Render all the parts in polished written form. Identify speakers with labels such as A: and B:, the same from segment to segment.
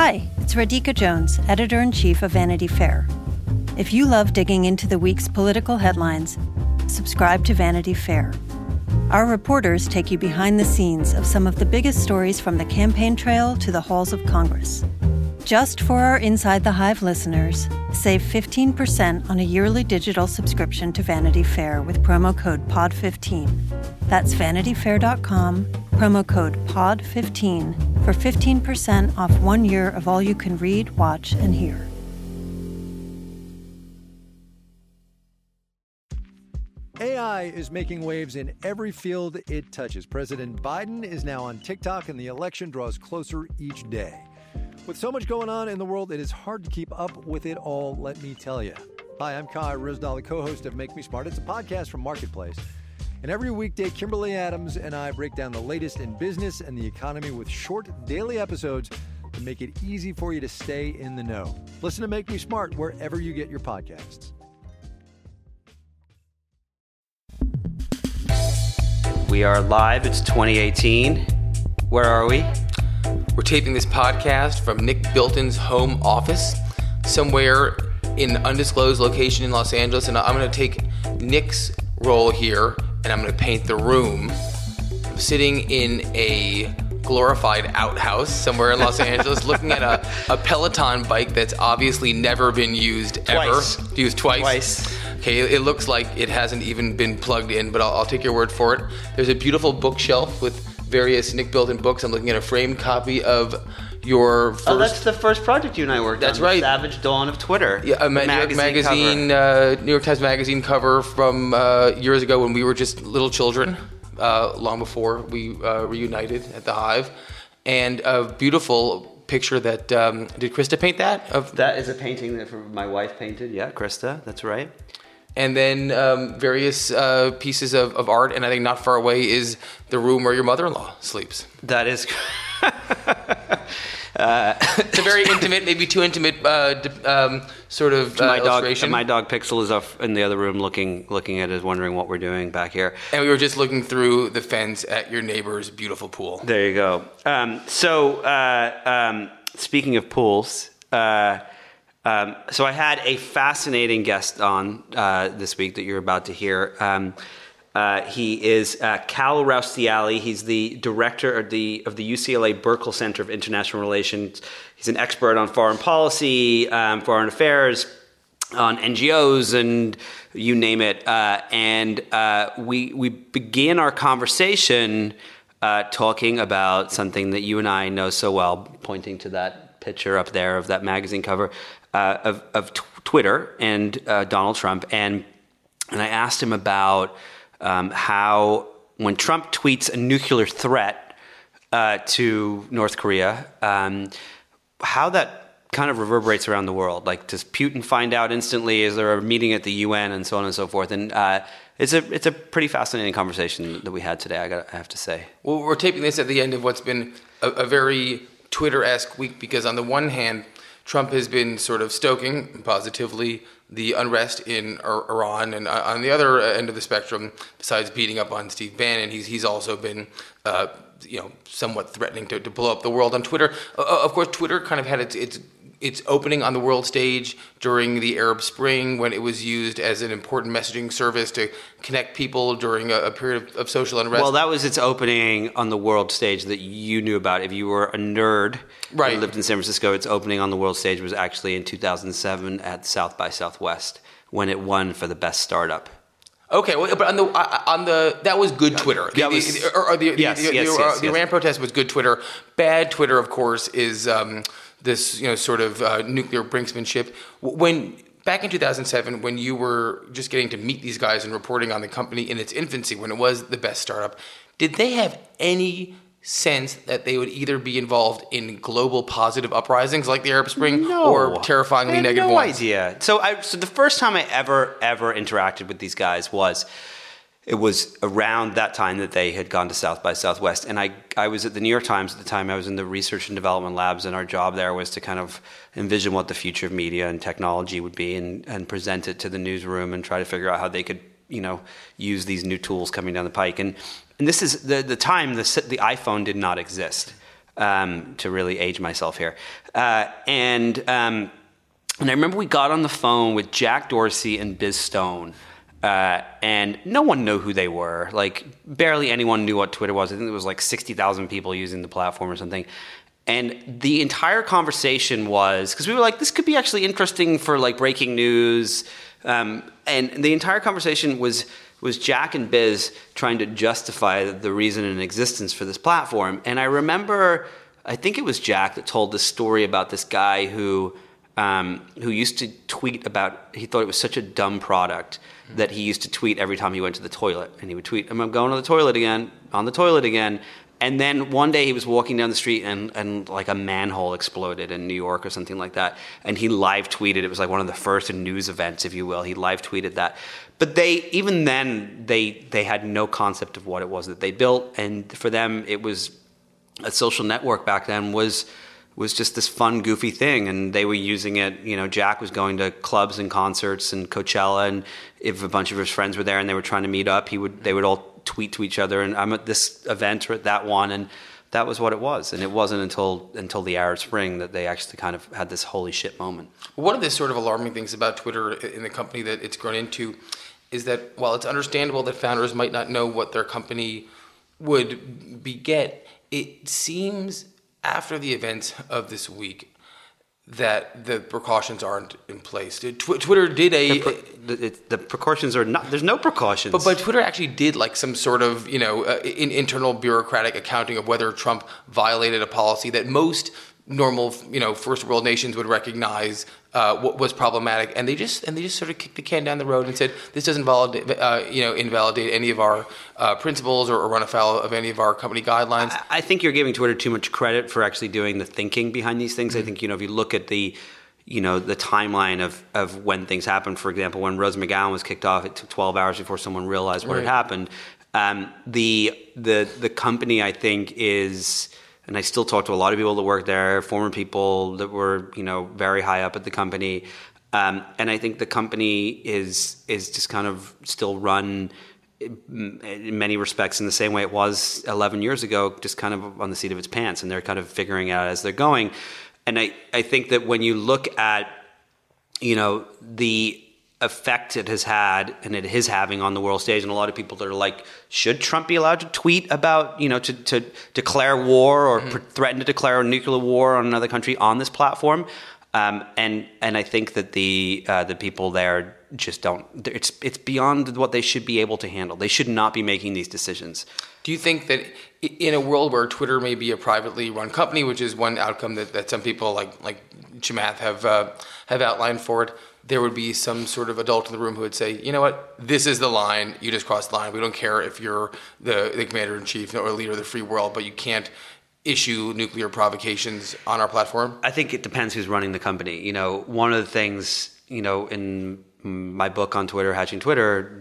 A: Hi, it's Radhika Jones, Editor-in-Chief of Vanity Fair. If you love digging into the week's political headlines, subscribe to Vanity Fair. Our reporters take you behind the scenes of some of the biggest stories from the campaign trail to the halls of Congress. Just for our Inside the Hive listeners, save 15% on a yearly digital subscription to Vanity Fair with promo code POD15. That's vanityfair.com, promo code POD15 for 15% off 1 year of all you can read, watch, and hear.
B: AI is making waves in every field it touches. President Biden is now on TikTok, and the election draws closer each day. With so much going on in the world, it is hard to keep up with it all, let me tell you. Hi, I'm Kai Ryssdal, the co-host of Make Me Smart. It's a podcast from Marketplace. And every weekday, Kimberly Adams and I break down the latest in business and the economy with short daily episodes to make it easy for you to stay in the know. Listen to Make Me Smart wherever you get your podcasts.
C: We are live. It's 2018. Where are we?
D: We're taping this podcast from Nick Bilton's home office, somewhere in an undisclosed location in Los Angeles. And I'm going to take Nick's role here, and I'm going to paint the room. I'm sitting in a glorified outhouse somewhere in Los Angeles, looking at a Peloton bike that's obviously never been used ever. Used twice. Okay, it looks like it hasn't even been plugged in, but I'll take your word for it. There's a beautiful bookshelf with various Nick Bilton books. I'm looking at a framed copy of your first...
C: Oh, that's the first project you and I worked on.
D: That's right.
C: Savage Dawn of Twitter.
D: Yeah, a New York Times Magazine cover from years ago when we were just little children, long before we reunited at the Hive. And a beautiful picture that... did Krista paint that?
C: That is a painting that my wife painted. Yeah, Krista, that's right.
D: And then various pieces of art, and I think not far away is the room where your mother-in-law sleeps.
C: That is...
D: It's a very intimate, maybe too intimate sort of illustration.
C: My dog Pixel is up in the other room looking at us, wondering what we're doing back here.
D: And we were just looking through the fence at your neighbor's beautiful pool.
C: There you go. Speaking of pools... So I had a fascinating guest on this week that you're about to hear. He is Cal Raustiali. He's the director of the UCLA Berkel Center of International Relations. He's an expert on foreign policy, foreign affairs, on NGOs, and you name it. We began our conversation talking about something that you and I know so well, pointing to that picture up there of that magazine cover. Of Twitter and Donald Trump, and I asked him about how when Trump tweets a nuclear threat to North Korea, how that kind of reverberates around the world. Like, does Putin find out instantly? Is there a meeting at the UN and so on and so forth? And it's a pretty fascinating conversation that we had today, I have to say.
D: Well, we're taping this at the end of what's been a very Twitter-esque week, because on the one hand, Trump has been sort of stoking positively the unrest in Iran, and on the other end of the spectrum, besides beating up on Steve Bannon, he's also been, somewhat threatening to blow up the world on Twitter. Of course, Twitter kind of had its opening on the world stage during the Arab Spring, when it was used as an important messaging service to connect people during a period of social unrest.
C: Well, that was its opening on the world stage that you knew about. If you were a nerd who lived in San Francisco, its opening on the world stage was actually in 2007 at South by Southwest, when it won for the best startup.
D: Okay, well, but on the that was good Twitter. The Iran protest was good Twitter. Bad Twitter, of course, is this sort of nuclear brinksmanship. When back in 2007, when you were just getting to meet these guys and reporting on the company in its infancy, when it was the best startup, did they have any sense that they would either be involved in global positive uprisings like the Arab Spring or terrifyingly negative ones?
C: No idea. So the first time I ever interacted with these guys was around that time that they had gone to South by Southwest. And I was at the New York Times at the time. I was in the research and development labs, and our job there was to kind of envision what the future of media and technology would be and present it to the newsroom and try to figure out how they could, use these new tools coming down the pike. And this is the time the iPhone did not exist. to really age myself here. And I remember we got on the phone with Jack Dorsey and Biz Stone. And no one knew who they were. Like, barely anyone knew what Twitter was. I think there was like 60,000 people using the platform or something. And the entire conversation was, because we were like, this could be actually interesting for like breaking news. And the entire conversation was Jack and Biz trying to justify the reason in existence for this platform. And I remember, I think it was Jack that told this story about this guy who used to tweet about, he thought it was such a dumb product that he used to tweet every time he went to the toilet. And he would tweet, I'm going to the toilet again, on the toilet again. And then one day he was walking down the street and like a manhole exploded in New York or something like that. And he live tweeted, it was like one of the first news events, if you will. He live tweeted that. But even then, they had no concept of what it was that they built. And for them, it was a social network back then was just this fun, goofy thing. And they were using it, Jack was going to clubs and concerts and Coachella. And if a bunch of his friends were there and they were trying to meet up, they would all tweet to each other, and I'm at this event or at that one, and that was what it was. And it wasn't until the Arab Spring that they actually kind of had this holy shit moment. One
D: of the sort of alarming things about Twitter in the company that it's grown into is that while it's understandable that founders might not know what their company would beget, it seems after the events of this week that the precautions aren't in place. Twitter did
C: the precautions are not. There's no precautions.
D: But Twitter actually did like some sort of internal bureaucratic accounting of whether Trump violated a policy that most normal first world nations would recognize what was problematic, and they just sort of kicked the can down the road and said this doesn't invalidate any of our principles or run afoul of any of our company guidelines.
C: I think you're giving Twitter too much credit for actually doing the thinking behind these things. Mm-hmm. I think if you look at the timeline of when things happened, for example, when Rose McGowan was kicked off, it took 12 hours before someone realized what had happened. The company, I think, is. And I still talk to a lot of people that work there, former people that were, very high up at the company. And I think the company is just kind of still run in many respects in the same way it was 11 years ago, just kind of on the seat of its pants. And they're kind of figuring out as they're going. And I think that when you look at, the effect it has had and it is having on the world stage, and a lot of people that are like, should Trump be allowed to tweet about, to declare war or threaten to declare a nuclear war on another country on this platform? And I think that the people there just don't. It's beyond what they should be able to handle. They should not be making these decisions.
D: Do you think that in a world where Twitter may be a privately run company, which is one outcome that some people like Chamath have outlined for it, there would be some sort of adult in the room who would say, you know what, this is the line, you just crossed the line. We don't care if you're the commander-in-chief or leader of the free world, but you can't issue nuclear provocations on our platform?
C: I think it depends who's running the company. One of the things, in my book on Twitter, Hatching Twitter,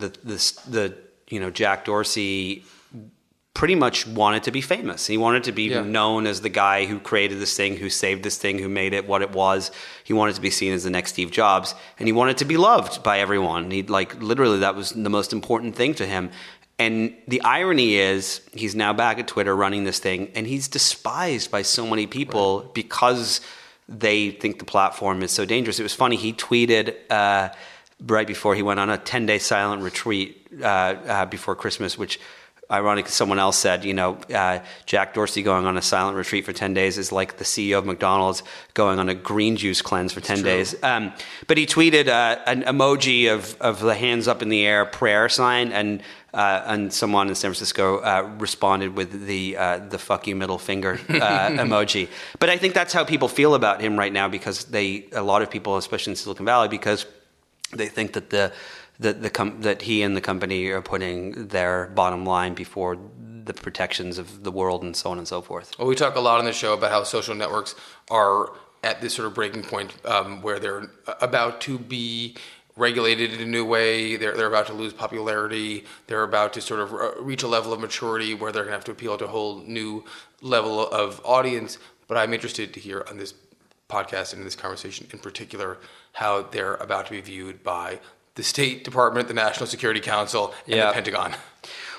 C: Jack Dorsey pretty much wanted to be famous. He wanted to be known as the guy who created this thing, who saved this thing, who made it what it was. He wanted to be seen as the next Steve Jobs, and he wanted to be loved by everyone. Literally, that was the most important thing to him. And the irony is, he's now back at Twitter running this thing, and he's despised by so many people because they think the platform is so dangerous. It was funny, he tweeted right before he went on a 10-day silent retreat before Christmas, which ironically, someone else said, Jack Dorsey going on a silent retreat for 10 days is like the CEO of McDonald's going on a green juice cleanse for 10 days. But he tweeted an emoji of the hands up in the air prayer sign, and someone in San Francisco responded with the fuck you middle finger emoji. But I think that's how people feel about him right now, because a lot of people, especially in Silicon Valley, because they think that that he and the company are putting their bottom line before the protections of the world and so on and so forth.
D: Well, we talk a lot on the show about how social networks are at this sort of breaking point where they're about to be regulated in a new way. They're about to lose popularity. They're about to sort of reach a level of maturity where they're going to have to appeal to a whole new level of audience. But I'm interested to hear on this podcast and in this conversation in particular how they're about to be viewed by the State Department, the National Security Council, and the Pentagon.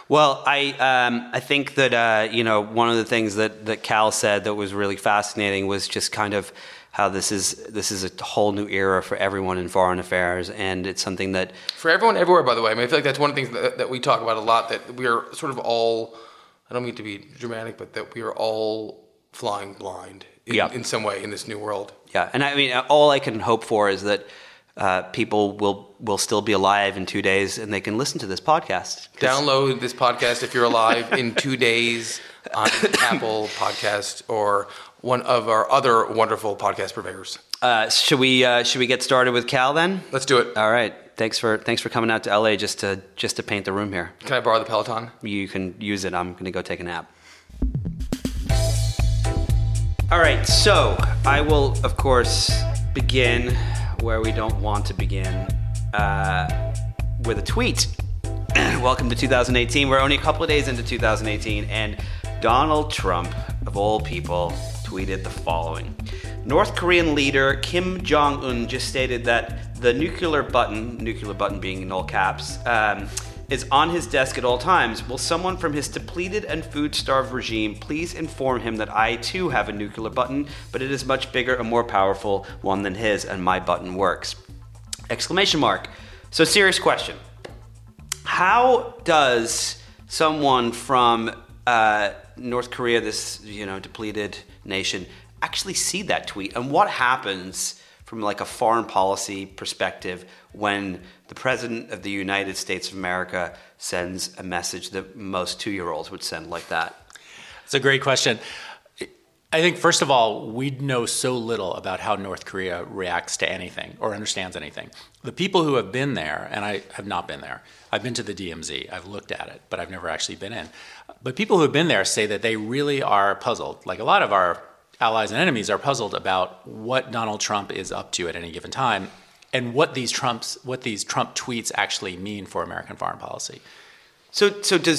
C: Well, I think that one of the things that Cal said that was really fascinating was just kind of how this is a whole new era for everyone in foreign affairs, and it's something that
D: for everyone everywhere. By the way, I mean, I feel like that's one of the things that we talk about a lot. That we are sort of all. I don't mean to be dramatic, but that we are all flying blind in some way in this new world.
C: Yeah, and I mean, all I can hope for is that people will still be alive in 2 days and they can listen to this podcast.
D: Download this podcast if you're alive in 2 days on Apple Podcast or one of our other wonderful podcast purveyors.
C: Should we get started with Cal then?
D: Let's do it.
C: All right. Thanks for coming out to LA just to paint the room here.
D: Can I borrow the Peloton?
C: You can use it. I'm going to go take a nap. All right. So I will, of course, begin where we don't want to begin, with a tweet. Welcome to 2018. We're only a couple of days into 2018, and Donald Trump, of all people, tweeted the following. North Korean leader Kim Jong-un just stated that the nuclear button being in all caps, is on his desk at all times. Will someone from his depleted and food-starved regime please inform him that I too have a nuclear button, but it is much bigger and more powerful one than his, and my button works. ! So serious question. How does someone from North Korea, this depleted nation, actually see that tweet? And what happens from like a foreign policy perspective when the President of the United States of America sends a message that most 2-year-olds would send like that?
E: It's a great question. I think, first of all, we know so little about how North Korea reacts to anything or understands anything. The people who have been there, and I have not been there, I've been to the DMZ, I've looked at it, but I've never actually been in. But people who have been there say that they really are puzzled. Like a lot of our allies and enemies are puzzled about what Donald Trump is up to at any given time and what these Trump tweets actually mean for American foreign policy.
C: So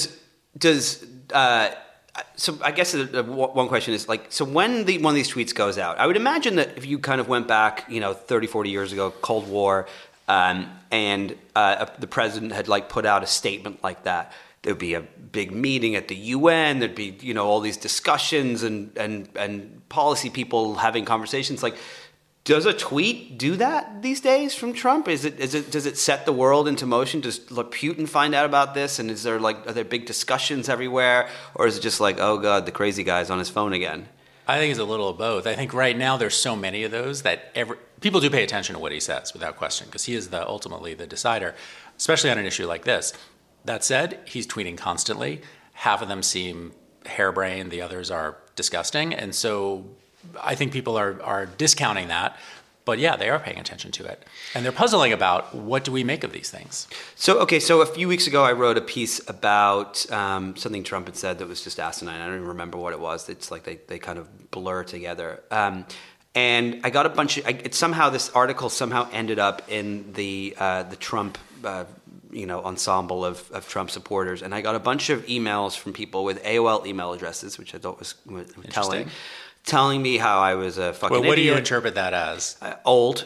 C: I guess one question is so when one of these tweets goes out, I would imagine that if you kind of went back, 30, 40 years ago, Cold War, and the president had put out a statement like that, there'd be a big meeting at the UN. There'd be, all these discussions and policy people having conversations. Does a tweet do that these days from Trump? Does it set the world into motion? Does Putin find out about this? And are there big discussions everywhere? Or is it just oh God, the crazy guy's on his phone again?
E: I think it's a little of both. I think right now there's so many of those that people do pay attention to what he says without question, because he is ultimately the decider, especially on an issue like this. That said, he's tweeting constantly. Half of them seem harebrained, the others are disgusting. And so I think people are discounting that. But yeah, they are paying attention to it. And they're puzzling about what do we make of these things.
C: So a few weeks ago I wrote a piece about something Trump had said that was just asinine. I don't even remember what it was. It's they kind of blur together. And I got a bunch of this article somehow ended up in the Trump ensemble of Trump supporters, and I got a bunch of emails from people with AOL email addresses, which I thought was telling me how I was a fucking idiot.
E: What do you interpret that as?
C: Old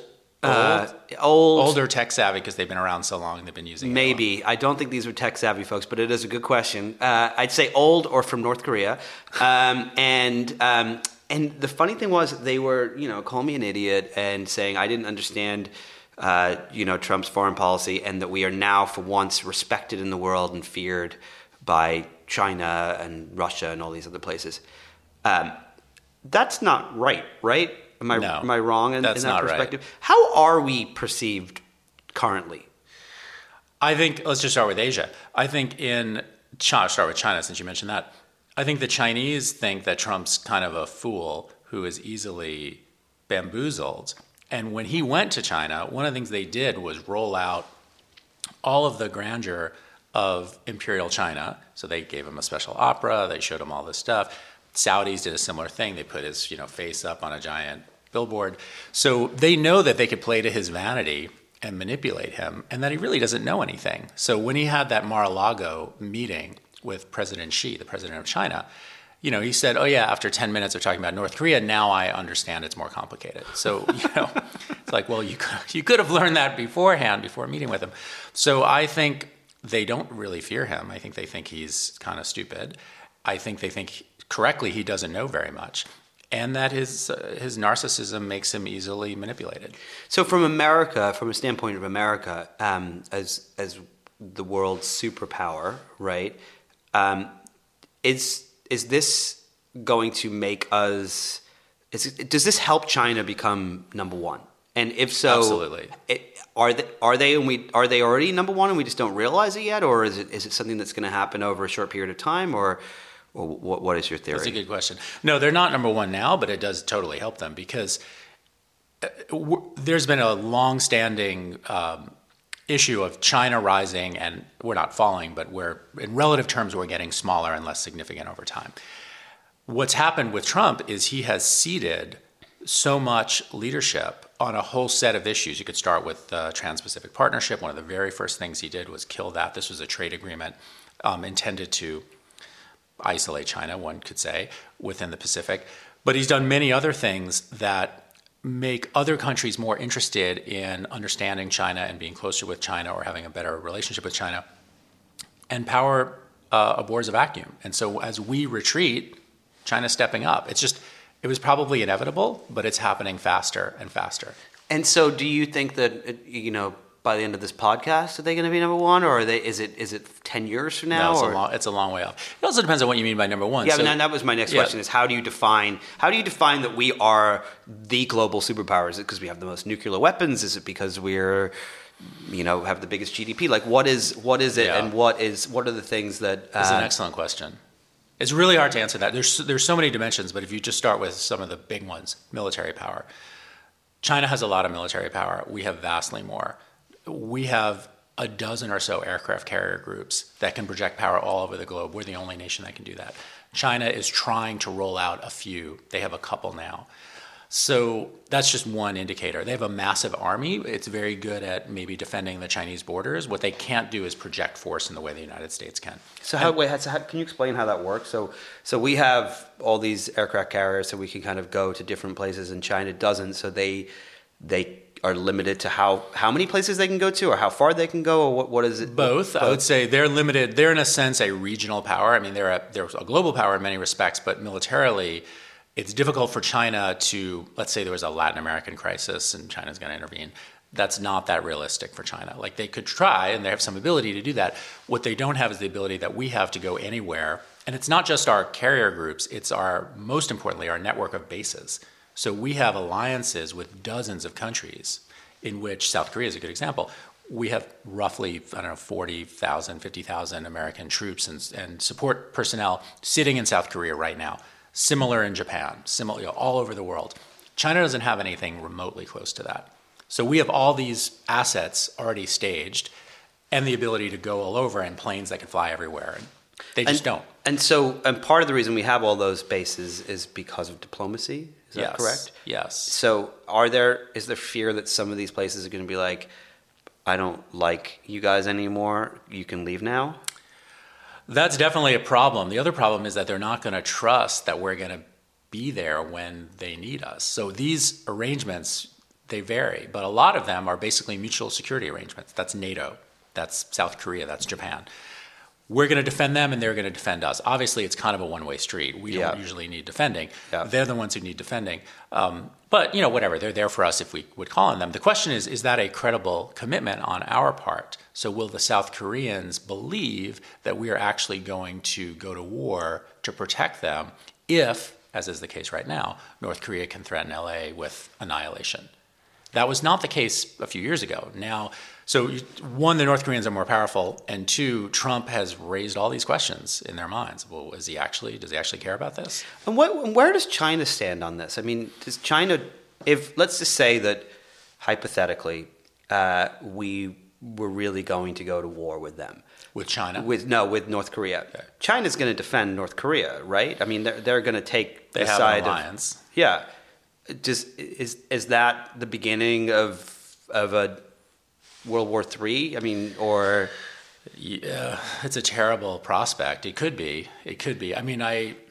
E: or tech savvy because they've been around so long and they've been using it.
C: Maybe. I don't think these were tech savvy folks, but it is a good question. I'd say old or from North Korea. And the funny thing was they were, calling me an idiot and saying I didn't understand Trump's foreign policy, and that we are now for once respected in the world and feared by China and Russia and all these other places. That's not right? Am I wrong in that perspective? Right. How are we perceived currently?
E: I think, let's just start with Asia. I think start with China since you mentioned that. I think the Chinese think that Trump's kind of a fool who is easily bamboozled. And when he went to China, one of the things they did was roll out all of the grandeur of Imperial China. So they gave him a special opera. They showed him all this stuff. Saudis did a similar thing. They put his face up on a giant billboard. So they know that they could play to his vanity and manipulate him, and that he really doesn't know anything. So when he had that Mar-a-Lago meeting with President Xi, the president of China, he said, oh yeah, after 10 minutes of talking about North Korea, now I understand it's more complicated. So, it's well, you could have learned that beforehand, before meeting with him. So I think they don't really fear him. I think they think he's kind of stupid. I think they think correctly he doesn't know very much, and that his narcissism makes him easily manipulated.
C: So from America, from a standpoint of America, as the world's superpower, right? Is this going to make us? Does this help China become number one? And if so,
E: absolutely.
C: Are they already number one and we just don't realize it yet, or is it something that's going to happen over a short period of time, or what is your theory?
E: That's a good question. No, they're not number one now, but it does totally help them because there's been a long-standing issue of China rising, and we're not falling, but in relative terms, we're getting smaller and less significant over time. What's happened with Trump is he has ceded so much leadership on a whole set of issues. You could start with the Trans-Pacific Partnership. One of the very first things he did was kill that. This was a trade agreement intended to isolate China, one could say, within the Pacific. But he's done many other things that make other countries more interested in understanding China and being closer with China or having a better relationship with China. And power abhors a vacuum. And so as we retreat, China's stepping up. It was probably inevitable, but it's happening faster and faster.
C: And so do you think that, by the end of this podcast, are they going to be number one, or is it 10 years from now?
E: No, it's a long way off. It also depends on what you mean by number one.
C: Yeah, but that was my next question: is how do you define that we are the global superpower? Is it because we have the most nuclear weapons? Is it because we're have the biggest GDP? Like, what is it, and what are the things that?
E: It's an excellent question. It's really hard to answer that. There's so many dimensions, but if you just start with some of the big ones, military power. China has a lot of military power. We have vastly more. We have a dozen or so aircraft carrier groups that can project power all over the globe. We're the only nation that can do that. China is trying to roll out a few. They have a couple now. So that's just one indicator. They have a massive army. It's very good at maybe defending the Chinese borders. What they can't do is project force in the way the United States can.
C: So can you explain how that works? So we have all these aircraft carriers, so we can kind of go to different places, and China doesn't. So they are limited to how many places they can go to, or how far they can go, or what is it?
E: Both. I would say they're limited. They're in a sense a regional power. I mean, they're a global power in many respects, but militarily, it's difficult for China to, let's say there was a Latin American crisis and China's going to intervene. That's not that realistic for China. Like, they could try, and they have some ability to do that. What they don't have is the ability that we have to go anywhere. And it's not just our carrier groups, it's most importantly, our network of bases. So we have alliances with dozens of countries, in which South Korea is a good example. We have roughly, 40,000, 50,000 American troops and support personnel sitting in South Korea right now. Similar in Japan, all over the world. China doesn't have anything remotely close to that. So we have all these assets already staged and the ability to go all over, and planes that can fly everywhere. And they just don't.
C: And part of the reason we have all those bases is because of diplomacy. Is that correct?
E: Yes.
C: So is there fear that some of these places are going to be like, I don't like you guys anymore, you can leave now?
E: That's definitely a problem. The other problem is that they're not going to trust that we're going to be there when they need us. So these arrangements, they vary, but a lot of them are basically mutual security arrangements. That's NATO, that's South Korea, that's Japan. We're going to defend them and they're going to defend us. Obviously, it's kind of a one-way street. We don't usually need defending. Yeah. They're the ones who need defending. But, whatever, they're there for us if we would call on them. The question is that a credible commitment on our part? So will the South Koreans believe that we are actually going to go to war to protect them if, as is the case right now, North Korea can threaten LA with annihilation? That was not the case a few years ago. Now, so one, the North Koreans are more powerful, and two, Trump has raised all these questions in their minds. Well, does he actually care about this?
C: And where does China stand on this? I mean, does China, let's just say that hypothetically, we were really going to go to war with them.
E: With China?
C: With North Korea. Okay. China's going to defend North Korea, right? I mean, they're going to take the side of...
E: They have an alliance.
C: Yeah. Is that the beginning of a World War III? I mean, or...
E: Yeah, it's a terrible prospect. It could be. I mean,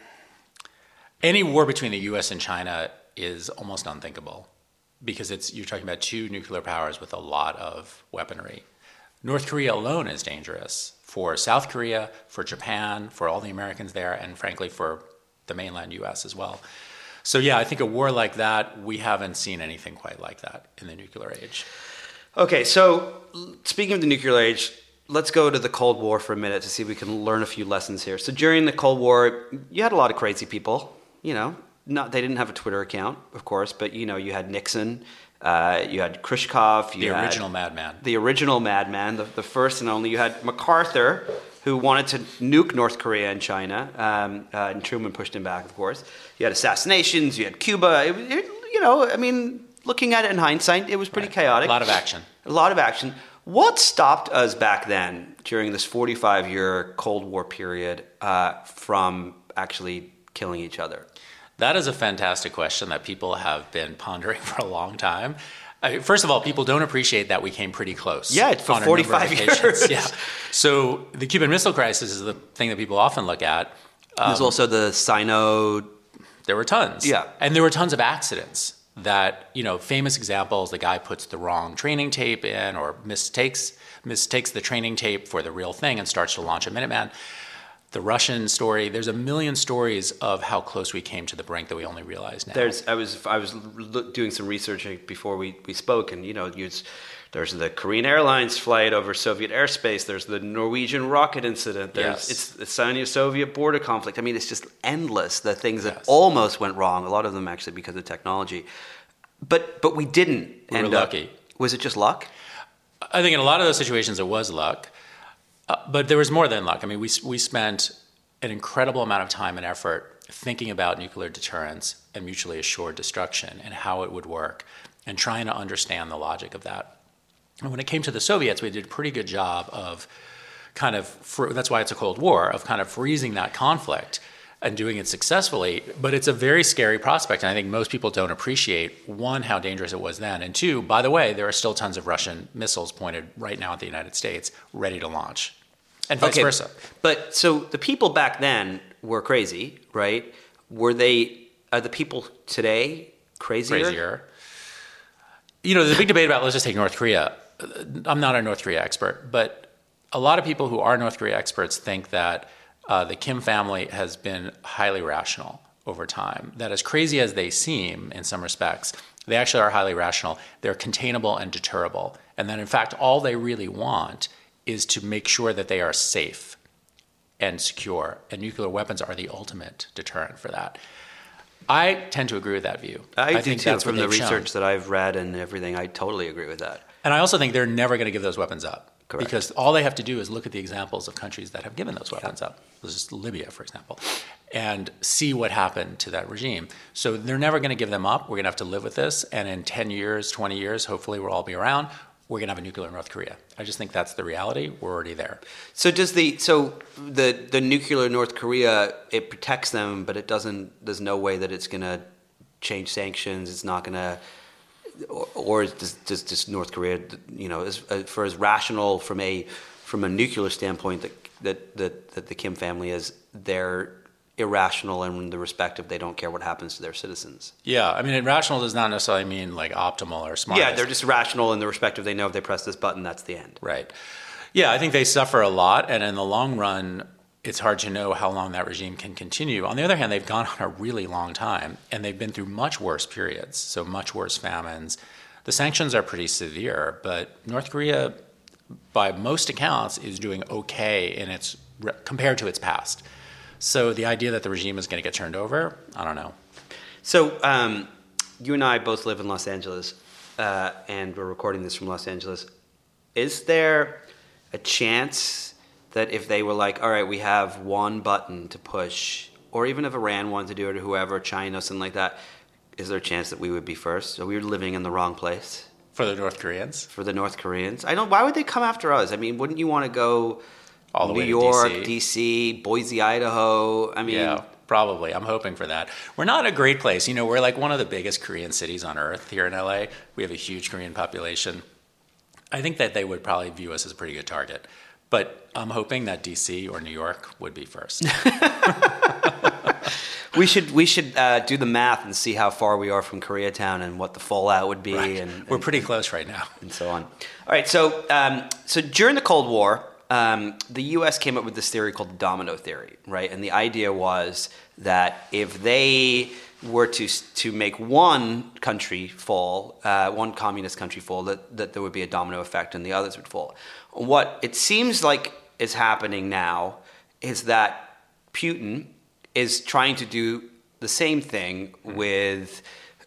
E: any war between the U.S. and China is almost unthinkable because you're talking about two nuclear powers with a lot of weaponry. North Korea alone is dangerous for South Korea, for Japan, for all the Americans there, and frankly for the mainland U.S. as well. So yeah, I think a war like that, we haven't seen anything quite like that in the nuclear age.
C: Okay, so speaking of the nuclear age, let's go to the Cold War for a minute to see if we can learn a few lessons here. So during the Cold War, you had a lot of crazy people, they didn't have a Twitter account, of course, but you had Nixon, you had Khrushchev,
E: the original madman.
C: The original madman, the first and only. You had MacArthur, who wanted to nuke North Korea and China, and Truman pushed him back, of course. You had assassinations, you had Cuba. Looking at it in hindsight, it was pretty chaotic.
E: A lot of action. What stopped us back then, during this 45-year Cold War period, from actually killing each other? That is a fantastic question that people have been pondering for a long time. First of all, people don't appreciate that we came pretty close.
C: Yeah, for 45 years.
E: Yeah. So the Cuban Missile Crisis is the thing that people often look at.
C: There's also the Sino...
E: There were tons.
C: Yeah.
E: And there were tons of accidents that, famous examples, the guy puts the wrong training tape in or mistakes the training tape for the real thing and starts to launch a Minuteman. The Russian story, there's a million stories of how close we came to the brink that we only realize now.
C: I was doing some research before we spoke, and there's the Korean Airlines flight over Soviet airspace. There's the Norwegian rocket incident. It's the Sino-Soviet border conflict. I mean, it's just endless, the things that almost went wrong. A lot of them actually because of technology, but we didn't.
E: We were lucky.
C: Was it just luck?
E: I think in a lot of those situations it was luck. But there was more than luck. I mean, we spent an incredible amount of time and effort thinking about nuclear deterrence and mutually assured destruction and how it would work and trying to understand the logic of that. And when it came to the Soviets, we did a pretty good job of that's why it's a Cold War, of kind of freezing that conflict and doing it successfully. But it's a very scary prospect, and I think most people don't appreciate, one, how dangerous it was then, and two, by the way, there are still tons of Russian missiles pointed right now at the United States ready to launch. And vice versa. But
C: so the people back then were crazy, right? Are the people today crazier?
E: There's a big debate about, let's just take North Korea. I'm not a North Korea expert, but a lot of people who are North Korea experts think that the Kim family has been highly rational over time. That as crazy as they seem in some respects, they actually are highly rational. They're containable and deterrable. And that in fact, all they really want is to make sure that they are safe and secure, and nuclear weapons are the ultimate deterrent for that. I tend to agree with that view.
C: I think that's from the research that I've read and everything. I totally agree with that.
E: And I also think they're never going to give those weapons up.
C: Correct.
E: Because all they have to do is look at the examples of countries that have given those weapons up. This is Libya, for example, and see what happened to that regime. So they're never going to give them up. We're going to have to live with this. And in 10 years, 20 years, hopefully we'll all be around. We're going to have a nuclear North Korea. I just think that's the reality. We're already there.
C: So the nuclear North Korea, it protects them, but it doesn't. There's no way that it's going to change sanctions. It's not going to, or does North Korea, as rational from a nuclear standpoint that the Kim family is, they're irrational in the respect of they don't care what happens to their citizens.
E: Yeah, I mean, irrational does not necessarily mean like optimal or smart.
C: Yeah, they're just rational in the respect of they know if they press this button, that's the end.
E: Right. Yeah, I think they suffer a lot, and in the long run, it's hard to know how long that regime can continue. On the other hand, they've gone on a really long time, and they've been through much worse periods, so much worse famines. The sanctions are pretty severe, but North Korea, by most accounts, is doing okay compared to its past. So the idea that the regime is going to get turned over, I don't know.
C: So you and I both live in Los Angeles, and we're recording this from Los Angeles. Is there a chance that if they were like, all right, we have one button to push, or even if Iran wanted to do it, or whoever, China, something like that, is there a chance that we would be first? Are we living in the wrong place?
E: For the North Koreans?
C: For the North Koreans. Why would they come after us? I mean, wouldn't you want to go
E: all the way
C: to New York,
E: DC,
C: Boise, Idaho? I mean,
E: yeah, probably. I'm hoping for that. We're not a great place. We're like one of the biggest Korean cities on earth here in LA. We have a huge Korean population. I think that they would probably view us as a pretty good target. But I'm hoping that DC or New York would be first.
C: We should do the math and see how far we are from Koreatown and what the fallout would be.
E: Right.
C: And
E: we're pretty close right now.
C: And so on. All right. So during the Cold War, the U.S. came up with this theory called the domino theory, right? And the idea was that if they were to make one country fall, one communist country fall, that there would be a domino effect and the others would fall. What it seems like is happening now is that Putin is trying to do the same thing with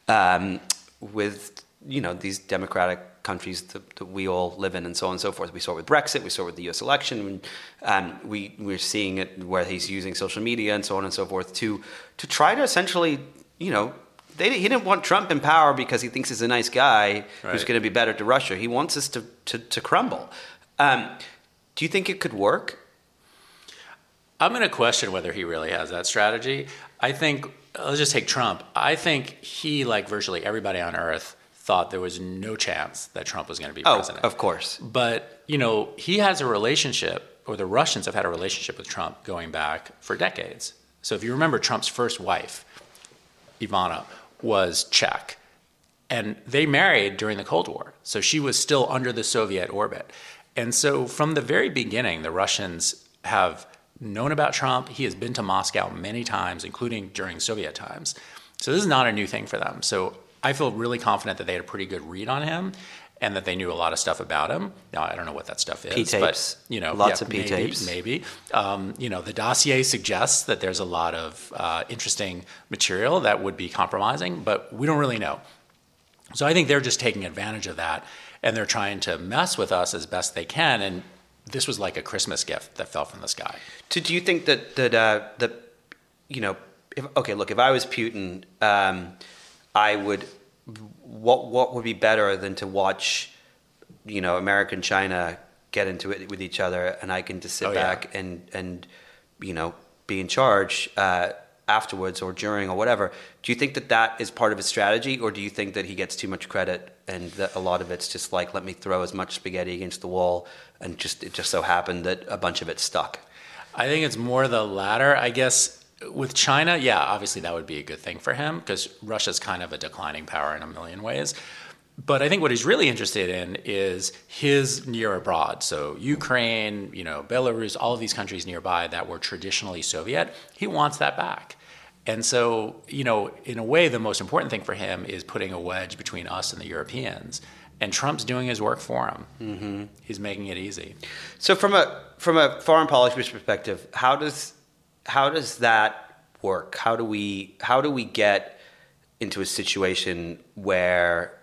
C: these democratic countries that we all live in and so on and so forth. We saw it with Brexit, we saw it with the US election, we're seeing it where he's using social media and so on and so forth to try to essentially, he didn't want Trump in power because he thinks he's a nice guy who's going to be better to Russia. He wants us to crumble. Do you think it could work?
E: I'm going to question whether he really has that strategy. I think, let's just take Trump. I think he, like virtually everybody on earth, thought there was no chance that Trump was going to be president.
C: Oh, of course.
E: But, he has a relationship, or the Russians have had a relationship with Trump going back for decades. So if you remember, Trump's first wife, Ivana, was Czech. And they married during the Cold War. So she was still under the Soviet orbit. And so from the very beginning, the Russians have known about Trump. He has been to Moscow many times, including during Soviet times. So this is not a new thing for them. So I feel really confident that they had a pretty good read on him and that they knew a lot of stuff about him. Now, I don't know what that stuff is.
C: P-tapes.
E: But,
C: lots of P-tapes.
E: Maybe. The dossier suggests that there's a lot of interesting material that would be compromising, but we don't really know. So I think they're just taking advantage of that, and they're trying to mess with us as best they can, and this was like a Christmas gift that fell from the sky.
C: Do you think that if I was Putin, I would. What would be better than to watch, America and China get into it with each other, and I can just sit back and be in charge afterwards or during or whatever. Do you think that is part of his strategy, or do you think that he gets too much credit and that a lot of it's just like, let me throw as much spaghetti against the wall, and it just so happened that a bunch of it stuck?
E: I think it's more the latter. I guess with China, obviously that would be a good thing for him because Russia's kind of a declining power in a million ways. But I think what he's really interested in is his near abroad. So Ukraine, Belarus, all of these countries nearby that were traditionally Soviet, he wants that back. And so, in a way, the most important thing for him is putting a wedge between us and the Europeans. And Trump's doing his work for him. Mm-hmm. He's making it easy.
C: So from a foreign policy perspective, how does that work? How do we get into a situation where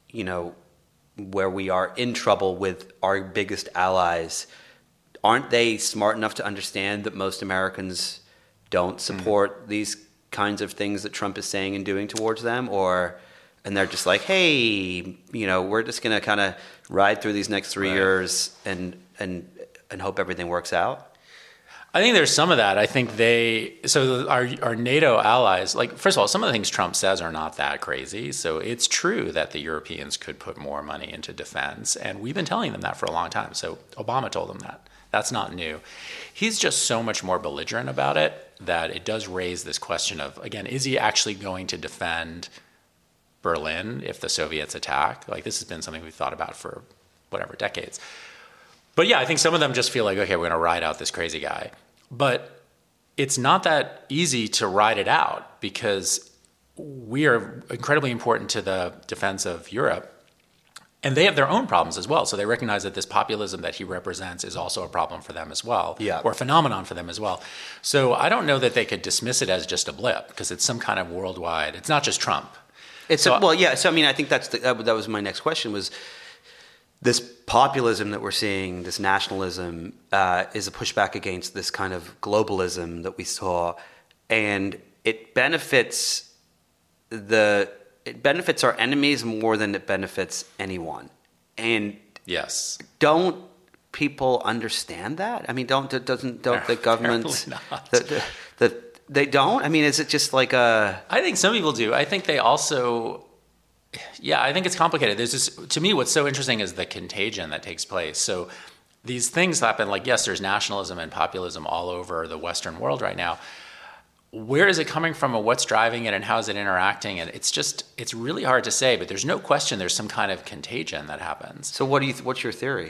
C: we are in trouble with our biggest allies? Aren't they smart enough to understand that most Americans don't support these kinds of things that Trump is saying and doing towards them? And they're just like, hey, we're just going to kind of ride through these next 3 years and hope everything works out?
E: I think there's some of that. I think our NATO allies, like, first of all, some of the things Trump says are not that crazy. So it's true that the Europeans could put more money into defense. And we've been telling them that for a long time. So Obama told them that. That's not new. He's just so much more belligerent about it that it does raise this question of, again, is he actually going to defend Berlin if the Soviets attack? Like, this has been something we've thought about for decades. But I think some of them just feel like, okay, we're going to ride out this crazy guy. But it's not that easy to ride it out because we are incredibly important to the defense of Europe. And they have their own problems as well. So they recognize that this populism that he represents is also a problem for them as well, or a phenomenon for them as well. So I don't know that they could dismiss it as just a blip because it's some kind of worldwide, it's not just Trump.
C: So I mean, I think that was my next question was, this populism that we're seeing, this nationalism, is a pushback against this kind of globalism that we saw, and it benefits our enemies more than it benefits anyone. And
E: yes,
C: don't people understand that? I mean, don't the governments they don't? I mean, is it just like a?
E: I think some people do. I think they also. Yeah, I think it's complicated. To me, what's so interesting is the contagion that takes place. So these things happen, like, yes, there's nationalism and populism all over the Western world right now. where is it coming from, or what's driving it, and how is it interacting? And it's really hard to say, but there's no question there's some kind of contagion that happens.
C: So what's your theory?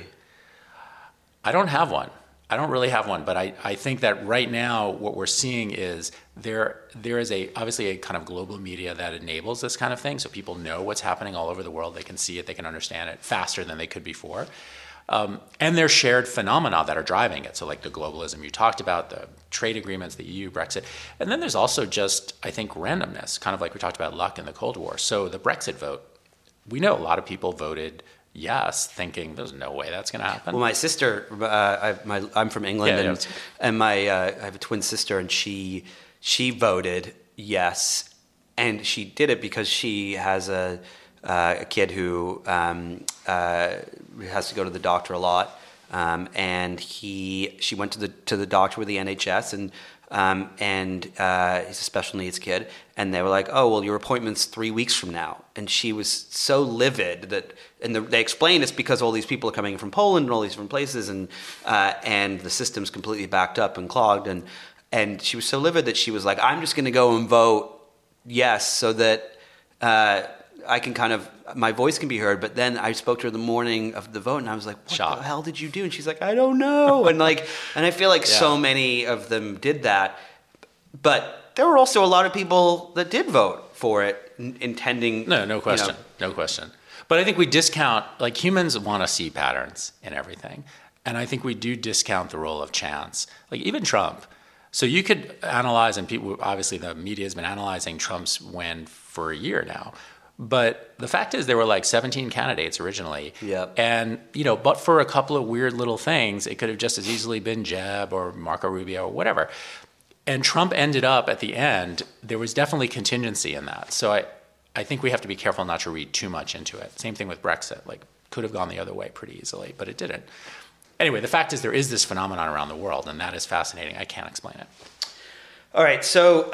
E: I don't have one. I don't really have one, but I think that right now what we're seeing is there is obviously a kind of global media that enables this kind of thing, so people know what's happening all over the world. They can see it, they can understand it faster than they could before. And there's shared phenomena that are driving it. So like the globalism you talked about, the trade agreements, the EU, Brexit. And then there's also just, I think, randomness, kind of like we talked about luck in the Cold War. So the Brexit vote, we know a lot of people voted yes, thinking there's no way that's going to happen.
C: Well, my sister, I'm from England, and I have a twin sister, and she voted yes, and she did it because she has a kid who has to go to the doctor a lot, and she went to the doctor with the NHS, and he's a special needs kid, and they were like, oh, well, your appointment's 3 weeks from now. And she was so livid they explained it's because all these people are coming from Poland and all these different places, and the system's completely backed up and clogged, and she was so livid that she was like, I'm just going to go and vote yes so that I can my voice can be heard. But then I spoke to her the morning of the vote, and I was like, what the hell did you do? And she's like, I don't know. And I feel like so many of them did that. But there were also a lot of people that did vote for it, intending.
E: No question. No question. But I think we discount, like, humans want to see patterns in everything. And I think we do discount the role of chance. Like, even Trump. So you could analyze, and people, obviously the media has been analyzing Trump's win for a year now. But the fact is there were like 17 candidates originally.
C: Yep.
E: And, but for a couple of weird little things, it could have just as easily been Jeb or Marco Rubio or whatever. And Trump ended up at the end, there was definitely contingency in that. So I think we have to be careful not to read too much into it. Same thing with Brexit. Like, could have gone the other way pretty easily, but it didn't. Anyway, the fact is there is this phenomenon around the world, and that is fascinating. I can't explain it.
C: All right. So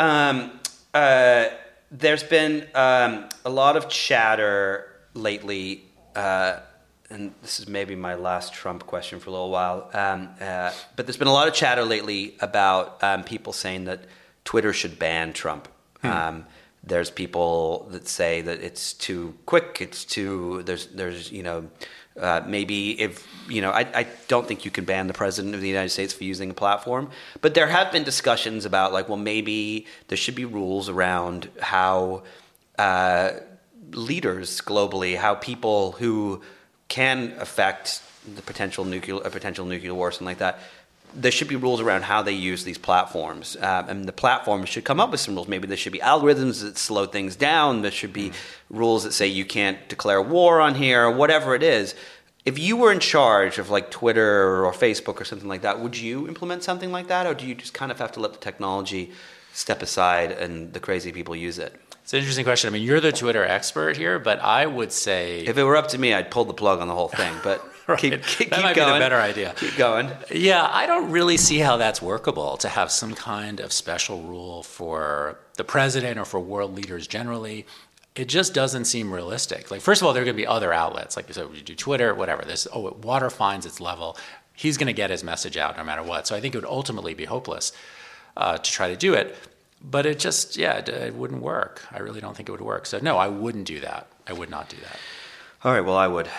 C: there's been a lot of chatter lately, and this is maybe my last Trump question for a little while, but there's been a lot of chatter lately about people saying that Twitter should ban Trump. There's people that say that it's too quick, there's maybe if, I don't think you can ban the president of the United States for using a platform, but there have been discussions about like, well, maybe there should be rules around how leaders globally, how people who can affect the potential nuclear war or something like that, there should be rules around how they use these platforms. And the platforms should come up with some rules. Maybe there should be algorithms that slow things down. There should be rules that say you can't declare war on here, or whatever it is. If you were in charge of like Twitter or Facebook or something like that, would you implement something like that? Or do you just kind of have to let the technology step aside and the crazy people use it?
E: It's an interesting question. I mean, you're the Twitter expert here, but I would say...
C: If it were up to me, I'd pull the plug on the whole thing, but...
E: Right.
C: Keep
E: that might
C: going.
E: be the better idea.
C: Keep going.
E: Yeah, I don't really see how that's workable, to have some kind of special rule for the president or for world leaders generally. It just doesn't seem realistic. Like, first of all, there are going to be other outlets. Like you said, you do Twitter, whatever. Water finds its level. He's going to get his message out no matter what. So I think it would ultimately be hopeless to try to do it. But it just, it wouldn't work. I really don't think it would work. So no, I wouldn't do that. I would not do that.
C: All right, well, I would.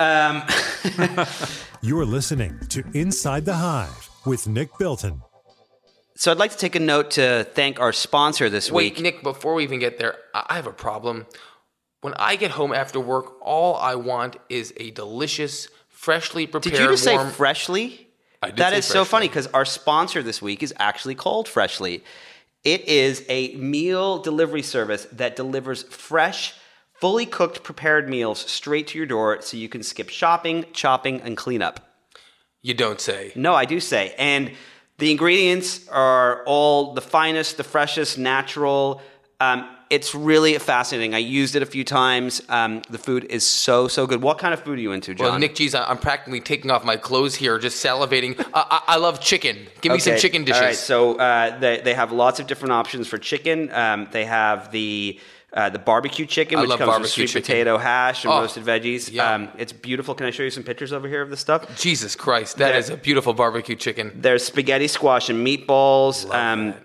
F: You're listening to Inside the Hive with Nick Bilton.
C: So I'd like to take a note to thank our sponsor this week.
D: Wait, Nick, before we even get there, I have a problem. When I get home after work, all I want is a delicious, freshly prepared,
C: Did you just
D: warm...
C: say freshly?
D: I did
C: That
D: say
C: is so
D: freshly.
C: funny because our sponsor this week is actually called Freshly. It is a meal delivery service that delivers fresh, fully cooked, prepared meals straight to your door so you can skip shopping, chopping, and cleanup.
D: You don't say.
C: No, I do say. And the ingredients are all the finest, the freshest, natural. It's really fascinating. I used it a few times. The food is so good. What kind of food are you into, John?
D: Well, Nick, geez, I'm practically taking off my clothes here, just salivating. I love chicken. Give me some chicken dishes.
C: All right, so they have lots of different options for chicken. They have the barbecue chicken, which comes with sweet potato hash and roasted veggies.
D: Yum.
C: It's beautiful. Can I show you some pictures over here of the stuff?
D: Jesus Christ, that is a beautiful barbecue chicken.
C: There's spaghetti, squash, and meatballs.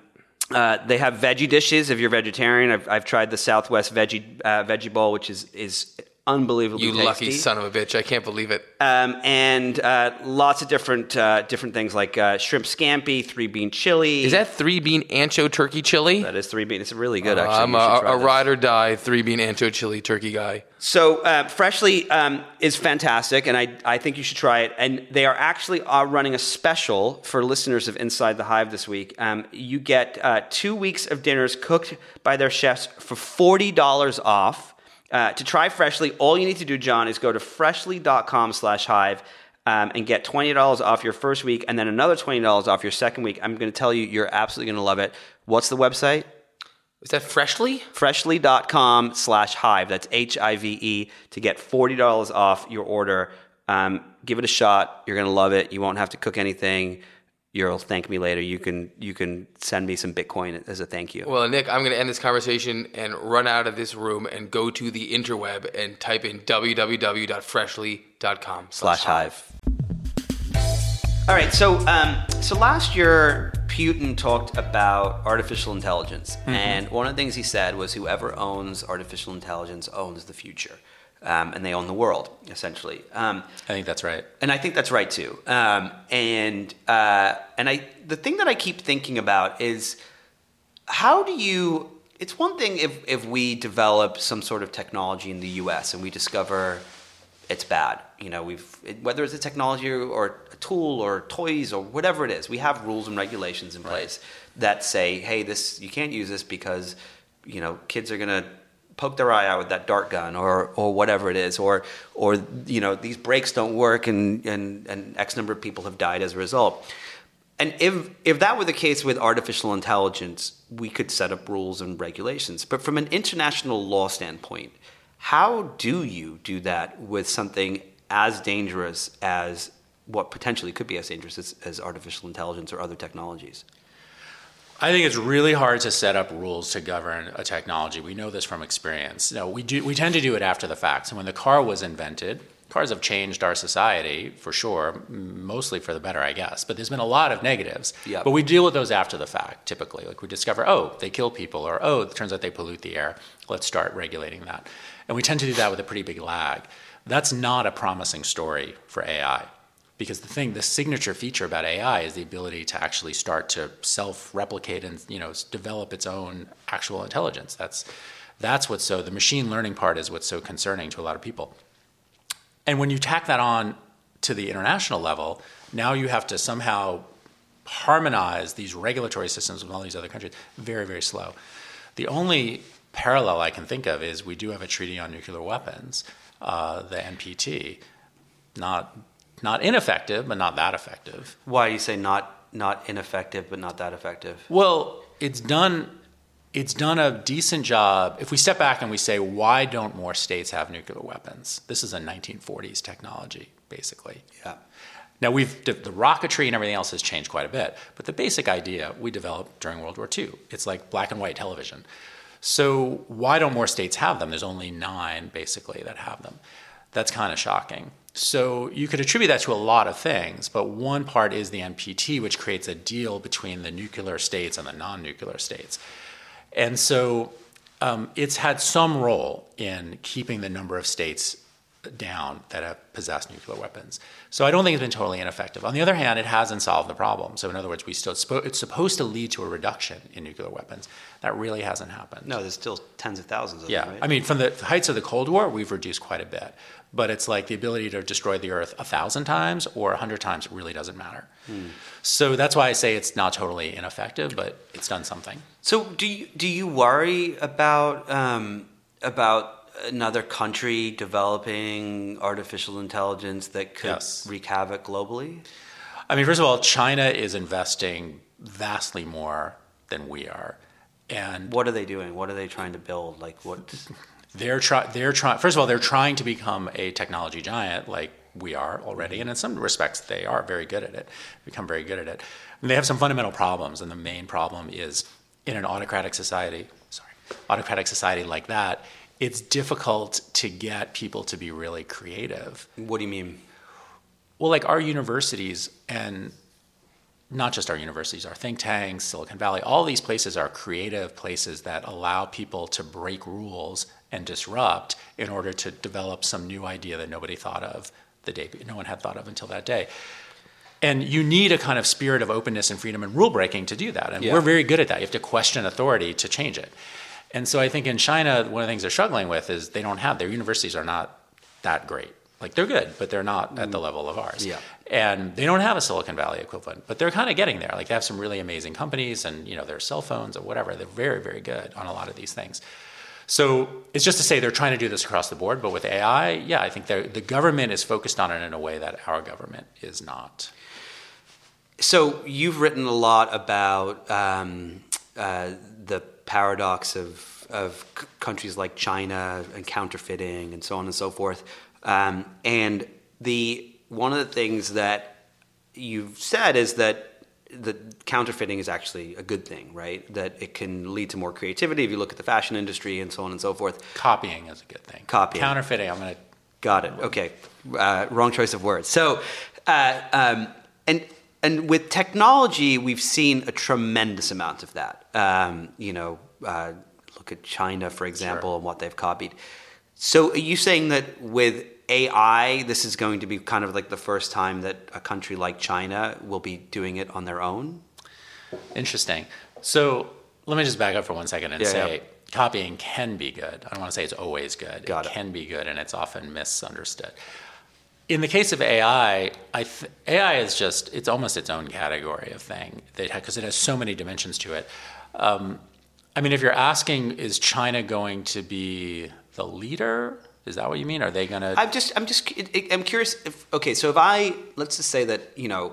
C: They have veggie dishes if you're vegetarian. I've tried the Southwest veggie bowl, which is unbelievably tasty.
D: You lucky son of a bitch! I can't believe it.
C: And lots of different things like shrimp scampi, 3-bean chili.
D: Is that 3-bean ancho turkey chili?
C: That is 3-bean. It's really good, actually.
D: I'm a ride or die 3-bean ancho chili turkey guy.
C: So Freshly is fantastic, and I think you should try it. And they are actually running a special for listeners of Inside the Hive this week. You get 2 weeks of dinners cooked by their chefs for $40 off. To try Freshly, all you need to do, John, is go to freshly.com/hive and get $20 off your first week and then another $20 off your second week. I'm going to tell you, you're absolutely going to love it. What's the website?
D: Is that Freshly?
C: Freshly.com/hive. That's HIVE to get $40 off your order. Give it a shot. You're going to love it. You won't have to cook anything. You'll thank me later. You can send me some Bitcoin as a thank you.
D: Well, Nick, I'm going to end this conversation and run out of this room and go to the interweb and type in www.freshly.com/hive.
C: All right. So last year, Putin talked about artificial intelligence, and one of the things he said was, "Whoever owns artificial intelligence owns the future." And they own the world, essentially.
E: I think that's right.
C: And I think that's right, too. The thing that I keep thinking about is, how do you... It's one thing if we develop some sort of technology in the U.S. and we discover it's bad. Whether it's a technology or a tool or toys or whatever it is, we have rules and regulations in place that say, hey, you can't use this because, kids are going to poke their eye out with that dart gun or whatever it is, or these brakes don't work and X number of people have died as a result. And if that were the case with artificial intelligence, we could set up rules and regulations. But from an international law standpoint, how do you do that with something as dangerous as what potentially could be as dangerous as artificial intelligence or other technologies?
E: I think it's really hard to set up rules to govern a technology. We know this from experience. We tend to do it after the fact. So when the car was invented, cars have changed our society for sure, mostly for the better, I guess. But there's been a lot of negatives.
C: Yep.
E: But we deal with those after the fact, typically. Like we discover, they kill people, or it turns out they pollute the air. Let's start regulating that. And we tend to do that with a pretty big lag. That's not a promising story for AI. Because the signature feature about AI is the ability to actually start to self-replicate and develop its own actual intelligence. That's what's the machine learning part is what's so concerning to a lot of people. And when you tack that on to the international level, now you have to somehow harmonize these regulatory systems with all these other countries. Very, very slow. The only parallel I can think of is we do have a treaty on nuclear weapons, the NPT, not ineffective, but not that effective.
C: Why do you say not ineffective, but not that effective?
E: Well, it's done a decent job. If we step back and we say, why don't more states have nuclear weapons? This is a 1940s technology, basically.
C: Yeah.
E: Now, the rocketry and everything else has changed quite a bit, but the basic idea we developed during World War II. It's like black and white television. So why don't more states have them? There's only 9, basically, that have them. That's kind of shocking. So you could attribute that to a lot of things, but one part is the NPT, which creates a deal between the nuclear states and the non-nuclear states. And so it's had some role in keeping the number of states down that have possessed nuclear weapons. So I don't think it's been totally ineffective. On the other hand, it hasn't solved the problem. So in other words, it's supposed to lead to a reduction in nuclear weapons. That really hasn't happened.
C: No, there's still tens of thousands of
E: them, right? I mean, from the heights of the Cold War, we've reduced quite a bit. But it's like the ability to destroy the Earth 1,000 times or 100 times really doesn't matter. So that's why I say it's not totally ineffective, but it's done something.
C: So do you worry about another country developing artificial intelligence that could wreak havoc globally?
E: I mean, first of all, China is investing vastly more than we are. And
C: what are they doing? What are they trying to build? Like what?
E: They're trying. First of all, they're trying to become a technology giant like we are already, and in some respects, they are very good at it. Become very good at it. And they have some fundamental problems, and the main problem is in an autocratic society like that, it's difficult to get people to be really creative.
C: What do you mean?
E: Well, like our universities and not just our universities, our think tanks, Silicon Valley, all these places are creative places that allow people to break rules and disrupt in order to develop some new idea that nobody thought of no one had thought of until that day. And you need a kind of spirit of openness and freedom and rule breaking to do that. And we're very good at that. You have to question authority to change it. And so I think in China, one of the things they're struggling with is their universities are not that great. Like, they're good, but they're not at the level of ours. Yeah. And they don't have a Silicon Valley equivalent, but they're kind of getting there. Like, they have some really amazing companies and, their cell phones or whatever. They're very, very good on a lot of these things. So it's just to say they're trying to do this across the board, but with AI, I think the government is focused on it in a way that our government is not.
C: So you've written a lot about the paradox of countries like China and counterfeiting and so on and so forth. And one of the things that you've said is that the counterfeiting is actually a good thing, right? That it can lead to more creativity if you look at the fashion industry and so on and so forth.
E: Copying is a good thing.
C: Copying.
E: Counterfeiting, I'm going to...
C: Got it. Okay. Wrong choice of words. So, and with technology, we've seen a tremendous amount of that. Look at China, for example, and what they've copied. So are you saying that with AI, this is going to be kind of like the first time that a country like China will be doing it on their own?
E: Interesting. So let me just back up for 1 second and say copying can be good. I don't want to say it's always good. It can be good, and it's often misunderstood. In the case of AI, AI is it's almost its own category of thing because it has so many dimensions to it. If you're asking, is China going to be the leader? Is that what you mean? Are they going to?
C: I'm curious. Let's just say that,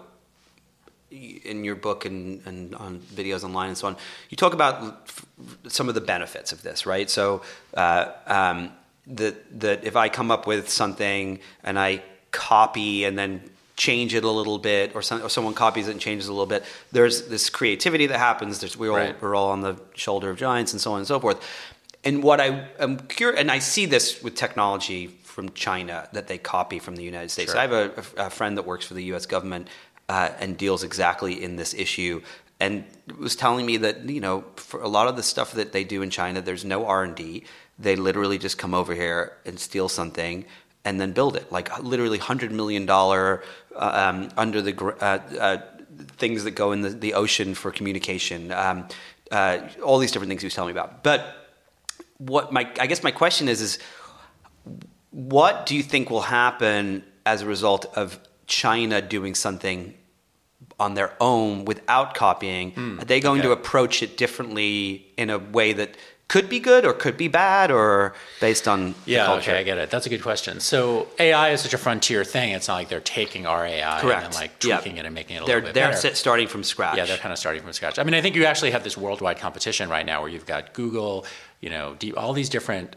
C: in your book and on videos online and so on, you talk about some of the benefits of this, right? So that if I come up with something and I copy and then change it a little bit, or someone copies it and changes it a little bit, there's this creativity that happens. We're all on the shoulder of giants and so on and so forth. And what I'm curious, and I see this with technology from China that they copy from the United States. Sure. I have a friend that works for the U.S. government and deals exactly in this issue, and was telling me that for a lot of the stuff that they do in China, there's no R&D. They literally just come over here and steal something and then build it, like literally $100 million under the things that go in the ocean for communication. All these different things he was telling me about, but. I guess my question is what do you think will happen as a result of China doing something on their own without copying? Are they going to approach it differently in a way that could be good or could be bad, or based on the culture?
E: Okay, I get it. That's a good question. So AI is such a frontier thing. It's not like they're taking our AI and then tweaking it and making it a little bit better.
C: They're starting from scratch.
E: Yeah, they're kind of starting from scratch. I think you actually have this worldwide competition right now where you've got Google, all these different,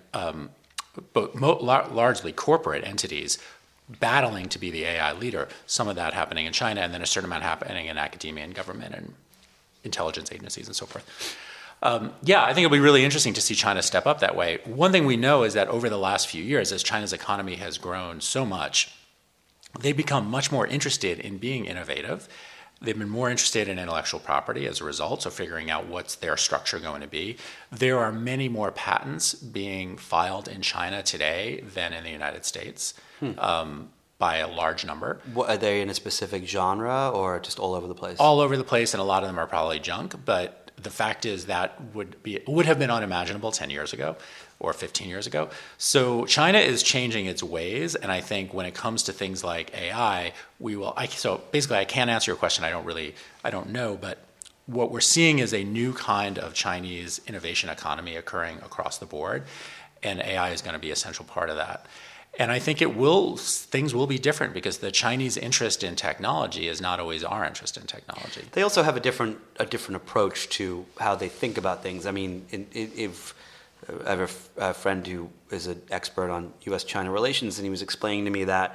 E: but largely corporate entities battling to be the AI leader. Some of that happening in China, and then a certain amount happening in academia and government and intelligence agencies and so forth. I think it'll be really interesting to see China step up that way. One thing we know is that over the last few years, as China's economy has grown so much, they've become much more interested in being innovative. They've been more interested in intellectual property as a result, so figuring out what's their structure going to be. There are many more patents being filed in China today than in the United States, by a large number.
C: Are they in a specific genre or just all over the place?
E: All over the place, and a lot of them are probably junk, but the fact is that would have been unimaginable 10 years ago or 15 years ago. So China is changing its ways, and I think when it comes to things like AI, so basically I can't answer your question. I don't know, but what we're seeing is a new kind of Chinese innovation economy occurring across the board, and AI is going to be an essential part of that. And I think things will be different because the Chinese interest in technology is not always our interest in technology.
C: They also have a different approach to how they think about things. I mean, if I have a friend who is an expert on U.S.-China relations, and he was explaining to me that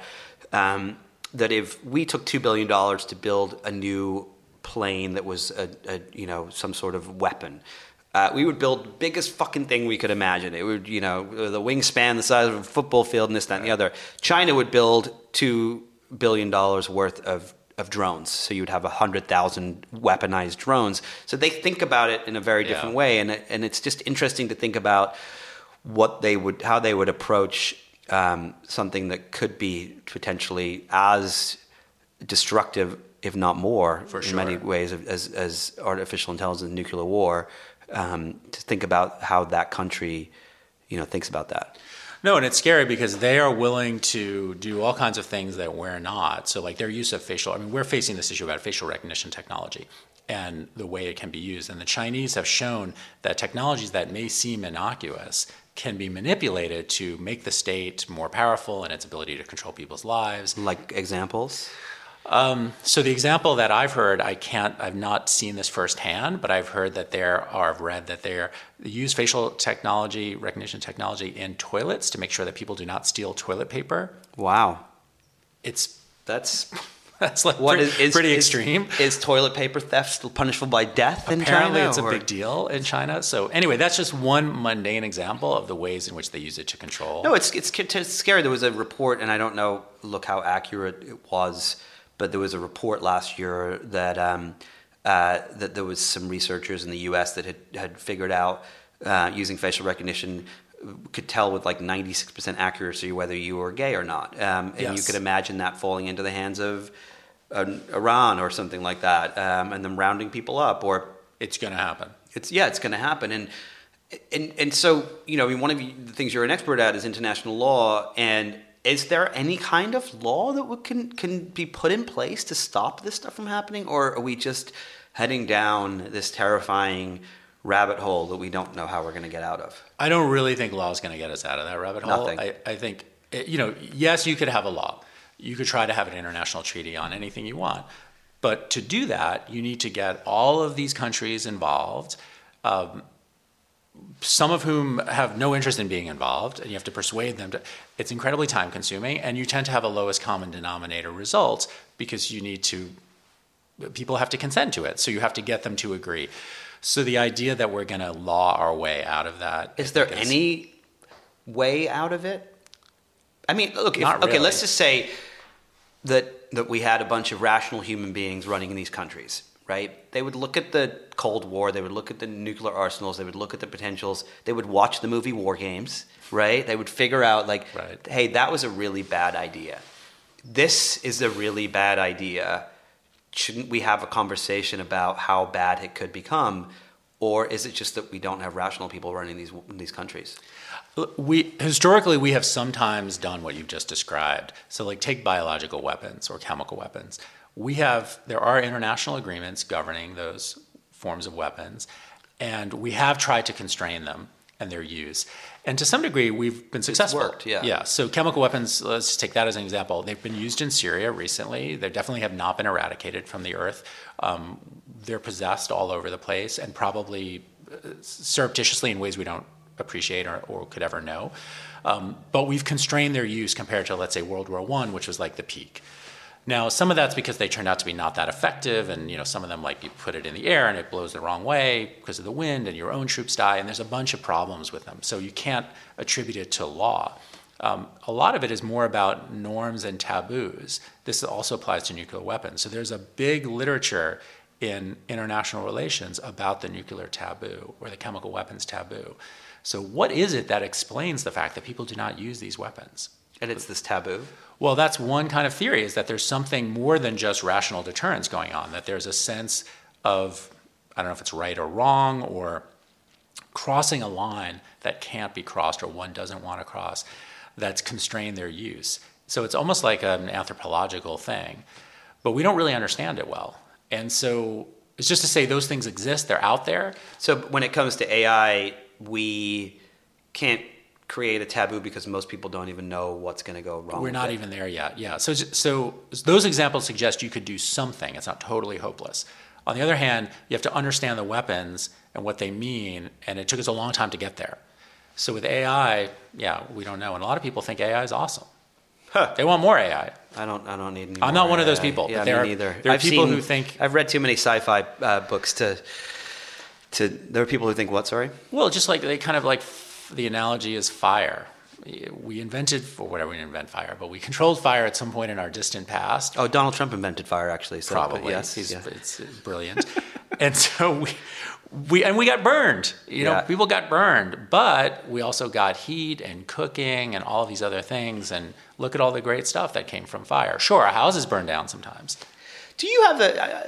C: that if we took $2 billion to build a new plane that was some sort of weapon, we would build the biggest fucking thing we could imagine. It would, the wingspan the size of a football field and this, that, and the other. China would build $2 billion worth of of drones. So you would have 100,000 weaponized drones. So they think about it in a very different way, and it's just interesting to think about how they would approach something that could be potentially as destructive, if not more, in many ways, as artificial intelligence and nuclear war. To think about how that country, thinks about that.
E: No, and it's scary because they are willing to do all kinds of things that we're not. So like their use of we're facing this issue about facial recognition technology and the way it can be used. And the Chinese have shown that technologies that may seem innocuous can be manipulated to make the state more powerful in its ability to control people's lives.
C: Like examples?
E: So the example that I've heard, I've not seen this firsthand, but I've heard that I've read that they use facial recognition technology in toilets to make sure that people do not steal toilet paper.
C: Wow.
E: That's like pretty extreme.
C: Is toilet paper theft still punishable by death in China?
E: Apparently it's a big deal in China. So anyway, that's just one mundane example of the ways in which they use it to control.
C: No, it's scary. There was a report, and I don't know, how accurate it was, but there was a report last year that that there was some researchers in the U.S. that had figured out using facial recognition could tell with like 96% accuracy whether you were gay or not. And you could imagine that falling into the hands of Iran or something like that, and them rounding people up. Or
E: it's going to happen.
C: It's going to happen. And so, one of the things you're an expert at is international law. And is there any kind of law that can be put in place to stop this stuff from happening? Or are we just heading down this terrifying rabbit hole that we don't know how we're going to get out of?
E: I don't really think law is going to get us out of that rabbit hole.
C: Nothing.
E: I think, yes, you could have a law. You could try to have an international treaty on anything you want. But to do that, you need to get all of these countries involved, some of whom have no interest in being involved, and you have to persuade them. It's incredibly time-consuming, and you tend to have a lowest common denominator result because people have to consent to it, so you have to get them to agree. So the idea that we're going to law our way out of that...
C: Is there any way out of it? I mean, look,
E: really.
C: Let's just say that we had a bunch of rational human beings running in these countries, right? They would look at the Cold War, they would look at the nuclear arsenals, they would look at the potentials, they would watch the movie War Games, right? They would figure out, hey, that was a really bad idea. This is a really bad idea. Shouldn't we have a conversation about how bad it could become? Or is it just that we don't have rational people running these countries?
E: Historically, we have sometimes done what you've just described. So take biological weapons or chemical weapons. There are international agreements governing those forms of weapons, and we have tried to constrain them and their use. And to some degree, we've been successful.
C: It's worked, yeah.
E: Yeah, so chemical weapons, let's take that as an example. They've been used in Syria recently. They definitely have not been eradicated from the earth. They're possessed all over the place and probably surreptitiously in ways we don't appreciate or could ever know. But we've constrained their use compared to, let's say, World War I, which was like the peak. Now, some of that's because they turned out to be not that effective, and some of them, you put it in the air and it blows the wrong way because of the wind, and your own troops die, and there's a bunch of problems with them. So you can't attribute it to law. A lot of it is more about norms and taboos. This also applies to nuclear weapons. So there's a big literature in international relations about the nuclear taboo or the chemical weapons taboo. So what is it that explains the fact that people do not use these weapons?
C: And it's this taboo?
E: Well, that's one kind of theory, is that there's something more than just rational deterrence going on, that there's a sense of, I don't know if it's right or wrong, or crossing a line that can't be crossed or one doesn't want to cross, that's constrained their use. So it's almost like an anthropological thing, but we don't really understand it well. And so it's just to say those things exist, they're out there.
C: So when it comes to AI, we can't create a taboo because most people don't even know what's going to go wrong.
E: We're not even there yet, yeah. So those examples suggest you could do something. It's not totally hopeless. On the other hand, you have to understand the weapons and what they mean, and it took us a long time to get there. So with AI, we don't know. And a lot of people think AI is awesome.
C: Huh.
E: They want more AI.
C: I don't need any
E: I'm
C: more
E: not one of those
C: AI.
E: people.
C: Yeah,
E: me
C: neither.
E: There are people who think...
C: I've read too many sci-fi books to... There are people who think what, sorry?
E: Well, just they kind of the analogy is fire. we invented, for whatever, we didn't invent fire, but we controlled fire at some point in our distant past.
C: Oh, Donald Trump invented fire, actually. So,
E: Probably.
C: Yes.
E: It's brilliant. And so we got burned. People got burned, but we also got heat and cooking and all of these other things. And look at all the great stuff that came from fire. Sure, our houses burn down sometimes.
C: Do you have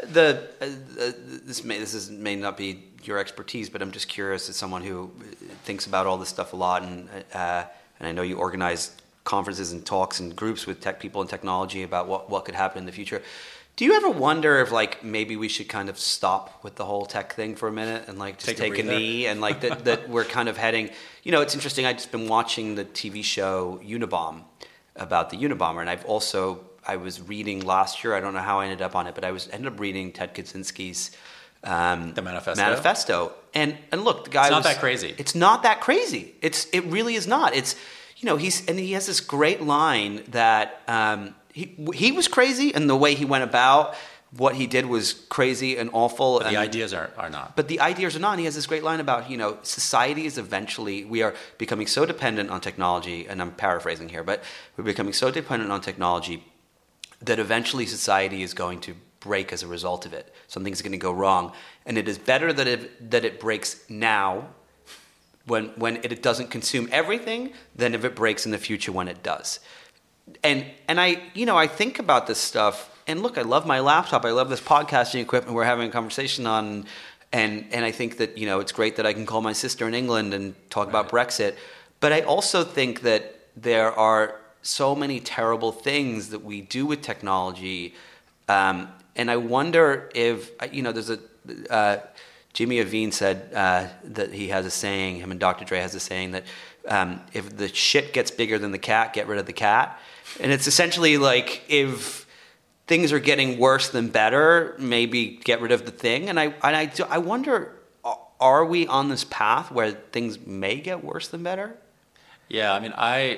C: this may not be your expertise, but I'm just curious as someone who thinks about all this stuff a lot, and I know you organize conferences and talks and groups with tech people and technology about what could happen in the future. Do you ever wonder if maybe we should kind of stop with the whole tech thing for a minute and just take a knee and that we're kind of heading, it's interesting. I've just been watching the TV show Unabomb about the Unabomber, and I was reading last year, I don't know how I ended up on it, but I ended up reading Ted Kaczynski's
E: the
C: manifesto. And look, the guy
E: it's not that crazy.
C: It's not that crazy. It really is not. It's he has this great line that he was crazy, and the way he went about what he did was crazy and awful.
E: But the ideas are not.
C: But the ideas are not. And he has this great line about, society is we are becoming so dependent on technology, and I'm paraphrasing here, but we're becoming so dependent on technology that eventually society is going to break as a result of it. Something's going to go wrong. And it is better that it breaks now when it doesn't consume everything than if it breaks in the future when it does. And I think about this stuff, and look, I love my laptop. I love this podcasting equipment we're having a conversation on, and I think that, it's great that I can call my sister in England and talk about Brexit. But I also think that there are so many terrible things that we do with technology, and I wonder if there's Jimmy Iovine said that he has a saying. Him and Dr. Dre has a saying that if the shit gets bigger than the cat, get rid of the cat. And it's essentially if things are getting worse than better, maybe get rid of the thing. And I wonder, are we on this path where things may get worse than better?
E: Yeah, I mean,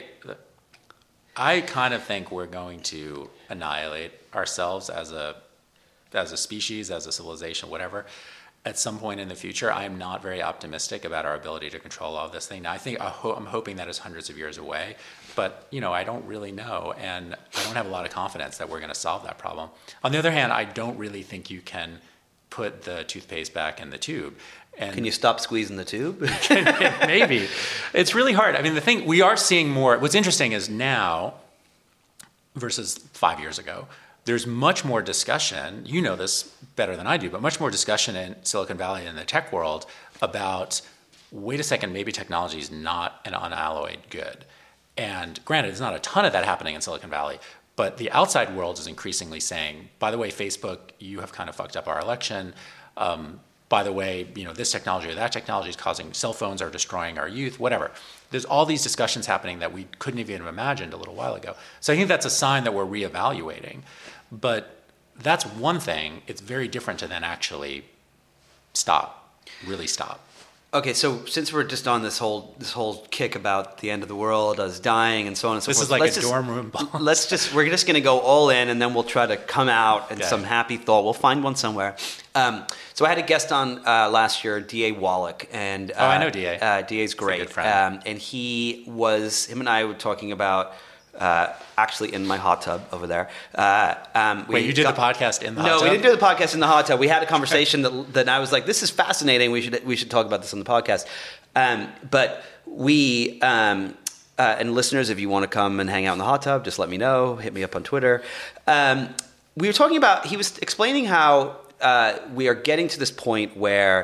E: I kind of think we're going to annihilate ourselves as a species, as a civilization, whatever, at some point in the future. I am not very optimistic about our ability to control all of this thing. Now, I'm hoping that is hundreds of years away, but I don't really know, and I don't have a lot of confidence that we're going to solve that problem. On the other hand, I don't really think you can put the toothpaste back in the tube. And
C: can you stop squeezing the tube?
E: Maybe. It's really hard. I mean, the thing, we are seeing more. What's interesting is now versus 5 years ago, there's much more discussion, you know this better than I do, but much more discussion in Silicon Valley and in the tech world about, wait a second, maybe technology is not an unalloyed good. And granted, there's not a ton of that happening in Silicon Valley, but the outside world is increasingly saying, by the way, Facebook, you have kind of fucked up our election. By the way, this technology or that technology is causing, cell phones are destroying our youth, whatever. There's all these discussions happening that we couldn't even have imagined a little while ago. So I think that's a sign that we're reevaluating. But that's one thing. It's very different to then actually really stop.
C: Okay, so since we're just on this whole kick about the end of the world, us dying, and so on and so forth.
E: This is like a dorm room boss.
C: We're just going to go all in, and then we'll try to come out in some happy thought. We'll find one somewhere. So I had a guest on last year, D.A. Wallach, and
E: I know D.A.
C: D.A.'s great.
E: He's a good friend.
C: And him and I were talking about. Actually in my hot tub over there.
E: Wait, you did the podcast in the hot tub?
C: No, we didn't do the podcast in the hot tub. We had a conversation that I was like, this is fascinating. We should talk about this on the podcast. But we, and listeners, if you want to come and hang out in the hot tub, just let me know. Hit me up on Twitter. We were talking about, he was explaining how we are getting to this point where,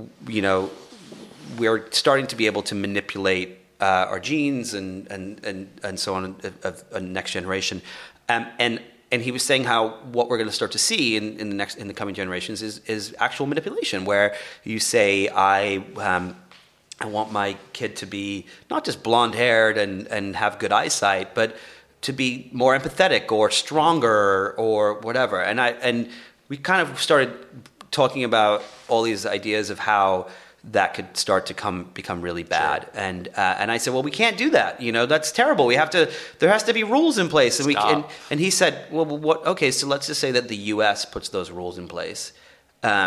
C: we're starting to be able to manipulate our genes and so on of a next generation, and he was saying how what we're going to start to see in the coming generations is actual manipulation, where you say I want my kid to be not just blonde haired and have good eyesight, but to be more empathetic or stronger or whatever, and we kind of started talking about all these ideas of how that could start to become really bad. Sure. And I said, well, we can't do that. That's terrible. There has to be rules in place. And he said, well, what? Okay, so let's just say that the U.S. puts those rules in place.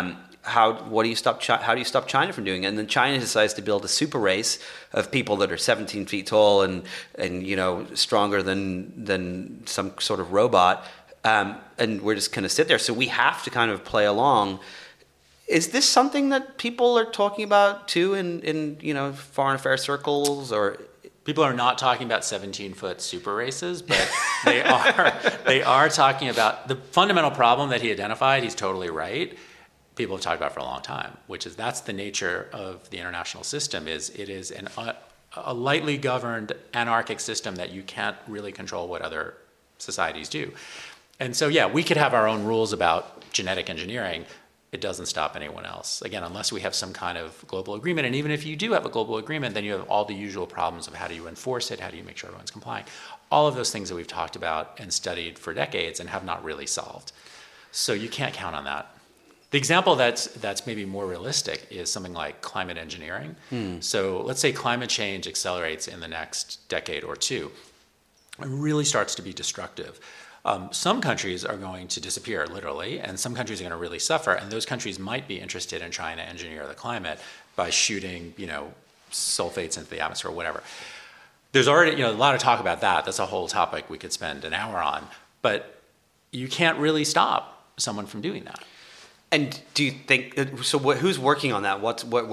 C: what do you stop? How do you stop China from doing it? And then China decides to build a super race of people that are 17 feet tall and stronger than some sort of robot, and we're just going to sit there. So we have to kind of play along. Is this something that people are talking about too in foreign affairs circles, or?
E: People are not talking about 17-foot super races, but they are talking about the fundamental problem that he identified. He's totally right. People have talked about for a long time, which is that's the nature of the international system. It is a lightly governed anarchic system that you can't really control what other societies do. And so, yeah, we could have our own rules about genetic engineering. It doesn't stop anyone else. Again, unless we have some kind of global agreement. And even if you do have a global agreement, then you have all the usual problems of how do you enforce it, how do you make sure everyone's complying. All of those things that we've talked about and studied for decades and have not really solved. So you can't count on that. The example that's maybe more realistic is something like climate engineering. So let's say climate change accelerates in the next decade or two. It really starts to be destructive. Some countries are going to disappear, literally, and some countries are going to really suffer, and those countries might be interested in trying to engineer the climate by shooting, sulfates into the atmosphere or whatever. There's already, a lot of talk about that. That's a whole topic we could spend an hour on, but you can't really stop someone from doing that.
C: And do you think so? Who's working on that?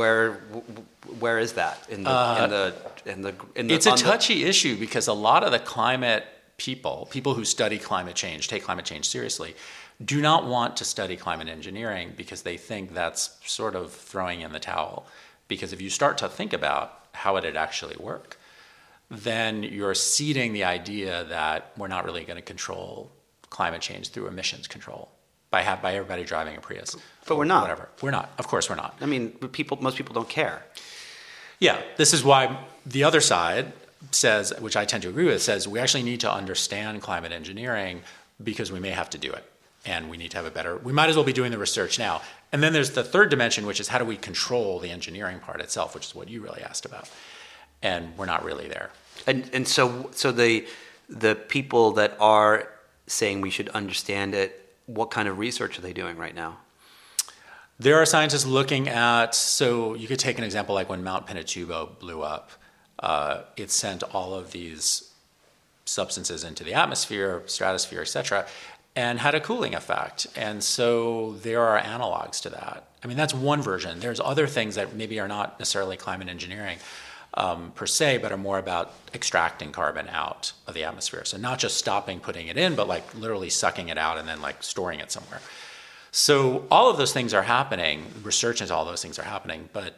C: Where is that in the?
E: It's a touchy issue because a lot of the climate people who study climate change, take climate change seriously, do not want to study climate engineering because they think that's sort of throwing in the towel. Because if you start to think about how it'd actually work, then you're seeding the idea that we're not really going to control climate change through emissions control by everybody driving a Prius.
C: But we're not.
E: Whatever. We're not. Of course we're not.
C: I mean, most people don't care.
E: Yeah, this is why the other side says, which I tend to agree with, says we actually need to understand climate engineering because we may have to do it. And we need to have we might as well be doing the research now. And then there's the third dimension, which is how do we control the engineering part itself, which is what you really asked about. And we're not really there.
C: And so the people that are saying we should understand it, what kind of research are they doing right now?
E: There are scientists looking at, so you could take an example like when Mount Pinatubo blew up. It sent all of these substances into the atmosphere, stratosphere, etc., and had a cooling effect. And so there are analogs to that. I mean, that's one version. There's other things that maybe are not necessarily climate engineering per se, but are more about extracting carbon out of the atmosphere. So not just stopping putting it in, but like literally sucking it out and then like storing it somewhere. So all of those things are happening. Research into all those things are happening, but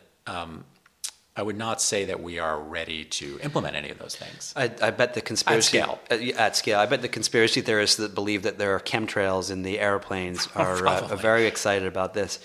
E: I would not say that we are ready to implement any of those things.
C: I bet the conspiracy
E: at scale.
C: I bet the conspiracy theorists that believe that there are chemtrails in the airplanes are very excited about this.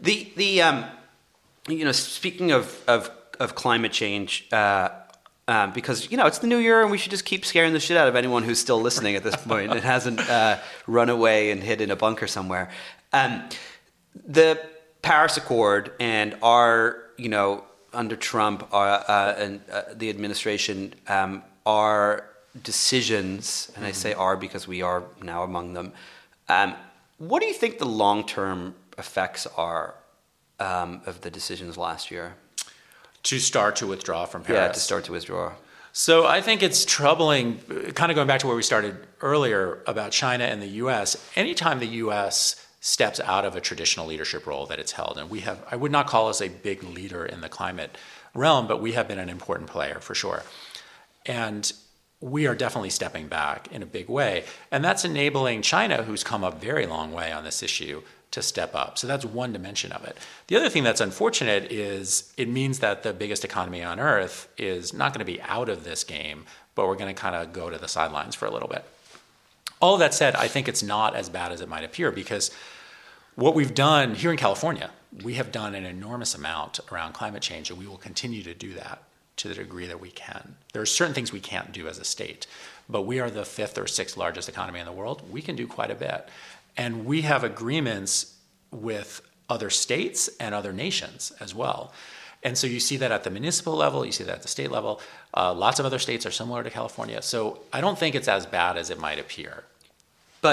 C: Speaking of climate change, because it's the new year and we should just keep scaring the shit out of anyone who's still listening at this point and hasn't run away and hid in a bunker somewhere. The Paris Accord and our under Trump and the administration, our decisions, and I say "are" because we are now among them. What do you think the long-term effects are of the decisions last year?
E: To start to withdraw from Paris.
C: Yeah, to start to withdraw.
E: So I think it's troubling, kind of going back to where we started earlier about China and the U.S. Anytime the U.S. steps out of a traditional leadership role that it's held, and I would not call us a big leader in the climate realm, but we have been an important player for sure. And we are definitely stepping back in a big way. And that's enabling China, who's come a very long way on this issue, to step up. So that's one dimension of it. The other thing that's unfortunate is it means that the biggest economy on earth is not going to be out of this game, but we're going to kind of go to the sidelines for a little bit. All of that said, I think it's not as bad as it might appear because what we've done here in California, we have done an enormous amount around climate change, and we will continue to do that to the degree that we can. There are certain things we can't do as a state, but we are the 5th or 6th largest economy in the world. We can do quite a bit. And we have agreements with other states and other nations as well. And so you see that at the municipal level, you see that at the state level. Lots of other states are similar to California. So I don't think it's as bad as it might appear.
C: But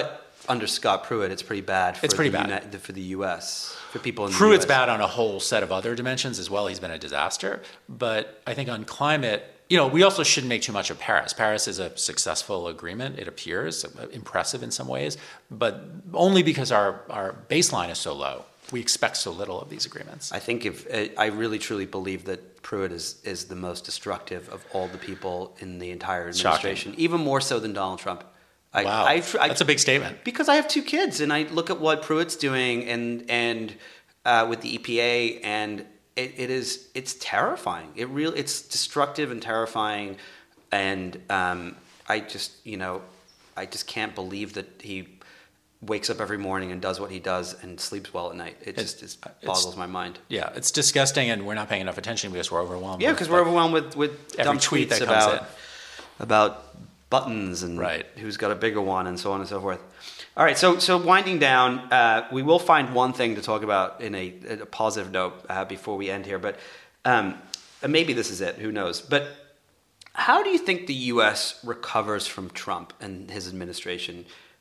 C: under Scott Pruitt, it's pretty bad.
E: It's pretty bad
C: for the U.S. for people in the
E: Pruitt's
C: US.
E: bad on a whole set of other dimensions as well. He's been a disaster. But I think on climate, we also shouldn't make too much of Paris. Paris is a successful agreement, it appears, impressive in some ways, but only because our baseline is so low. We expect so little of these agreements.
C: I think I really truly believe that Pruitt is the most destructive of all the people in the entire administration, even more so than Donald Trump.
E: Wow, that's a big statement.
C: Because I have 2 kids, and I look at what Pruitt's doing, and with the EPA, and it's terrifying. It's destructive and terrifying, and I just can't believe that he wakes up every morning and does what he does and sleeps well at night. It just boggles my mind.
E: Yeah, it's disgusting, and we're not paying enough attention because we're overwhelmed.
C: Yeah, because we're overwhelmed with dumb
E: tweet
C: tweets
E: that
C: about buttons and
E: right.
C: Who's got a bigger one and so on and so forth. All right, so winding down, we will find one thing to talk about in a positive note before we end here, but maybe this is it. Who knows? But how do you think the U.S. recovers from Trump and his administration?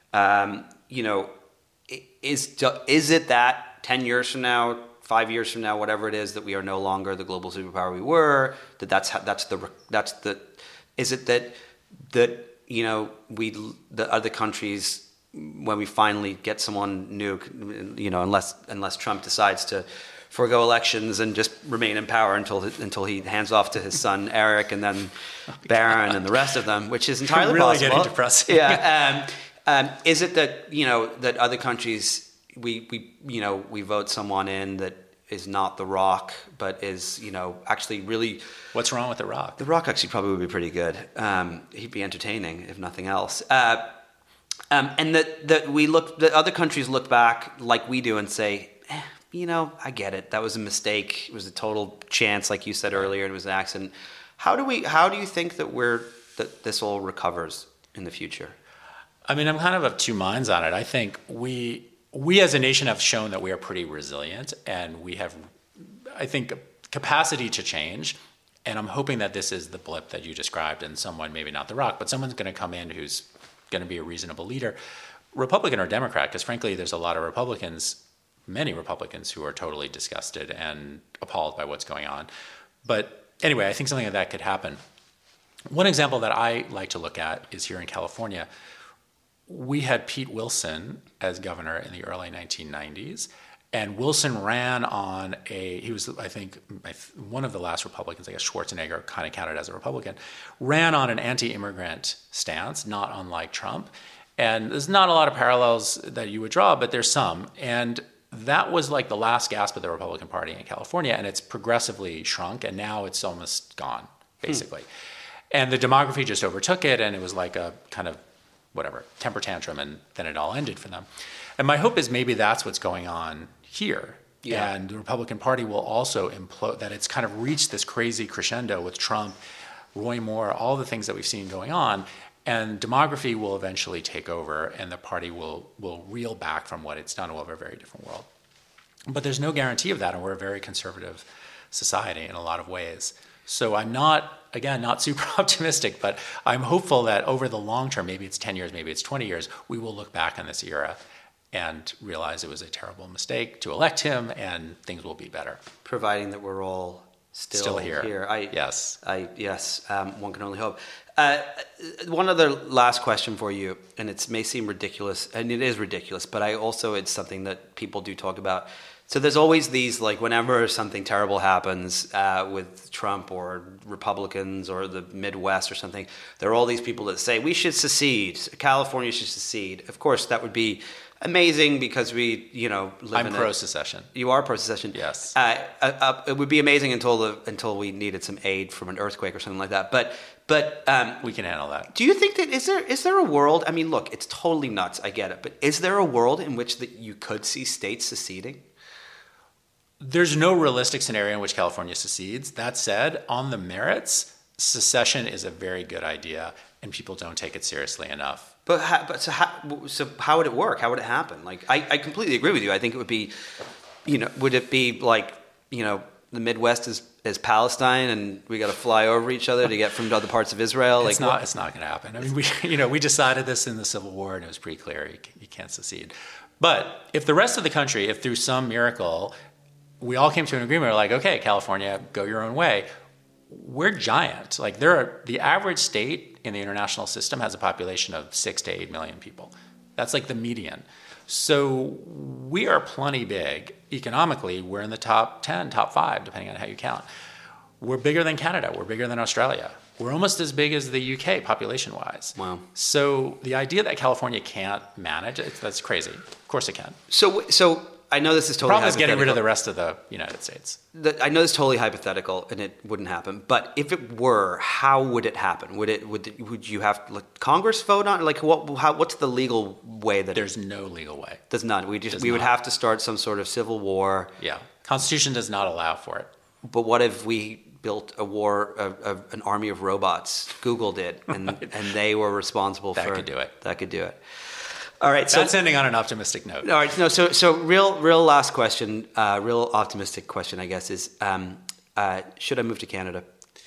C: Is it that 10 years from now, 5 years from now, whatever it is, that we are no longer the global superpower we were? Is it that the other countries, when we finally get someone new, unless Trump decides to forego elections and just remain in power until he hands off to his son Eric and then Barron and the rest of them, which is entirely
E: really
C: possible.
E: Getting depressing.
C: Yeah. Is it that that other countries we vote someone in that is not The Rock, but is actually really.
E: What's wrong with The Rock?
C: The Rock actually probably would be pretty good. He'd be entertaining if nothing else. And that other countries look back like we do and say, I get it. That was a mistake. It was a total chance, like you said earlier. It was an accident. How do you think that this all recovers in the future?
E: I mean, I'm kind of 2 minds on it. I think we as a nation have shown that we are pretty resilient, and we have, I think, capacity to change. And I'm hoping that this is the blip that you described, and someone, maybe not The Rock, but someone's going to come in who's going to be a reasonable leader, Republican or Democrat, because frankly, there's a lot of many Republicans who are totally disgusted and appalled by what's going on. But anyway, I think something like that could happen. One example that I like to look at is here in California. We had Pete Wilson as governor in the early 1990s, and Wilson ran on he was, I think, one of the last Republicans, I guess Schwarzenegger kind of counted as a Republican, ran on an anti-immigrant stance, not unlike Trump. And there's not a lot of parallels that you would draw, but there's some. And that was like the last gasp of the Republican Party in California, and it's progressively shrunk, and now it's almost gone, basically. And the demography just overtook it, and it was like a kind of temper tantrum, and then it all ended for them. And my hope is maybe that's what's going on here. Yeah. And the Republican Party will also implode, that it's kind of reached this crazy crescendo with Trump, Roy Moore, all the things that we've seen going on, and demography will eventually take over, and the party will reel back from what it's done. We'll have a very different world. But there's no guarantee of that, and we're a very conservative society in a lot of ways. So I'm not super optimistic, but I'm hopeful that over the long term, maybe it's 10 years, maybe it's 20 years, we will look back on this era and realize it was a terrible mistake to elect him, and things will be better.
C: Providing that we're all still here.
E: Yes.
C: One can only hope. One other last question for you, and it may seem ridiculous, and it is ridiculous, but it's something that people do talk about. So there's always these, like, whenever something terrible happens with Trump or Republicans or the Midwest or something, there are all these people that say, we should secede, California should secede. Of course, that would be amazing because we, live
E: I'm pro-secession.
C: You are pro-secession?
E: Yes.
C: It would be amazing until we needed some aid from an earthquake or something like that. But
E: we can handle that.
C: Do you think that is there a world? I mean, look, it's totally nuts. I get it, but is there a world in which that you could see states seceding?
E: There's no realistic scenario in which California secedes. That said, on the merits, secession is a very good idea, and people don't take it seriously enough.
C: So how would it work? How would it happen? Like, I completely agree with you. I think it would be, would it be like, the Midwest is as Palestine, and we got to fly over each other to get from other parts of Israel?
E: It's not going to happen. I mean, we decided this in the Civil War, and it was pretty clear you can't secede. But if the rest of the country, if through some miracle, we all came to an agreement, we're like, okay, California, go your own way. We're giant. Like the average state in the international system has a population of 6 to 8 million people. That's like the median. So we are plenty big. Economically, we're in the top 10, top 5, depending on how you count. We're bigger than Canada. We're bigger than Australia. We're almost as big as the UK population-wise.
C: Wow.
E: So the idea that California can't manage, that's crazy. Of course it can.
C: So I know this is totally
E: The problem is
C: hypothetical.
E: getting rid of the rest of the United States.
C: I know this is totally hypothetical, and it wouldn't happen. But if it were, how would it happen? Would you have Congress vote on? Like, what's the legal way that
E: there's no legal way?
C: Does not. We would have to start some sort of civil war.
E: Yeah, Constitution does not allow for it.
C: But what if we built a war of an army of robots? Google did, and they were responsible
E: that
C: for
E: could do it.
C: That could do it. All right, so
E: that's ending on an optimistic note.
C: All right, no. So real last question, real optimistic question, I guess, is should I move to Canada?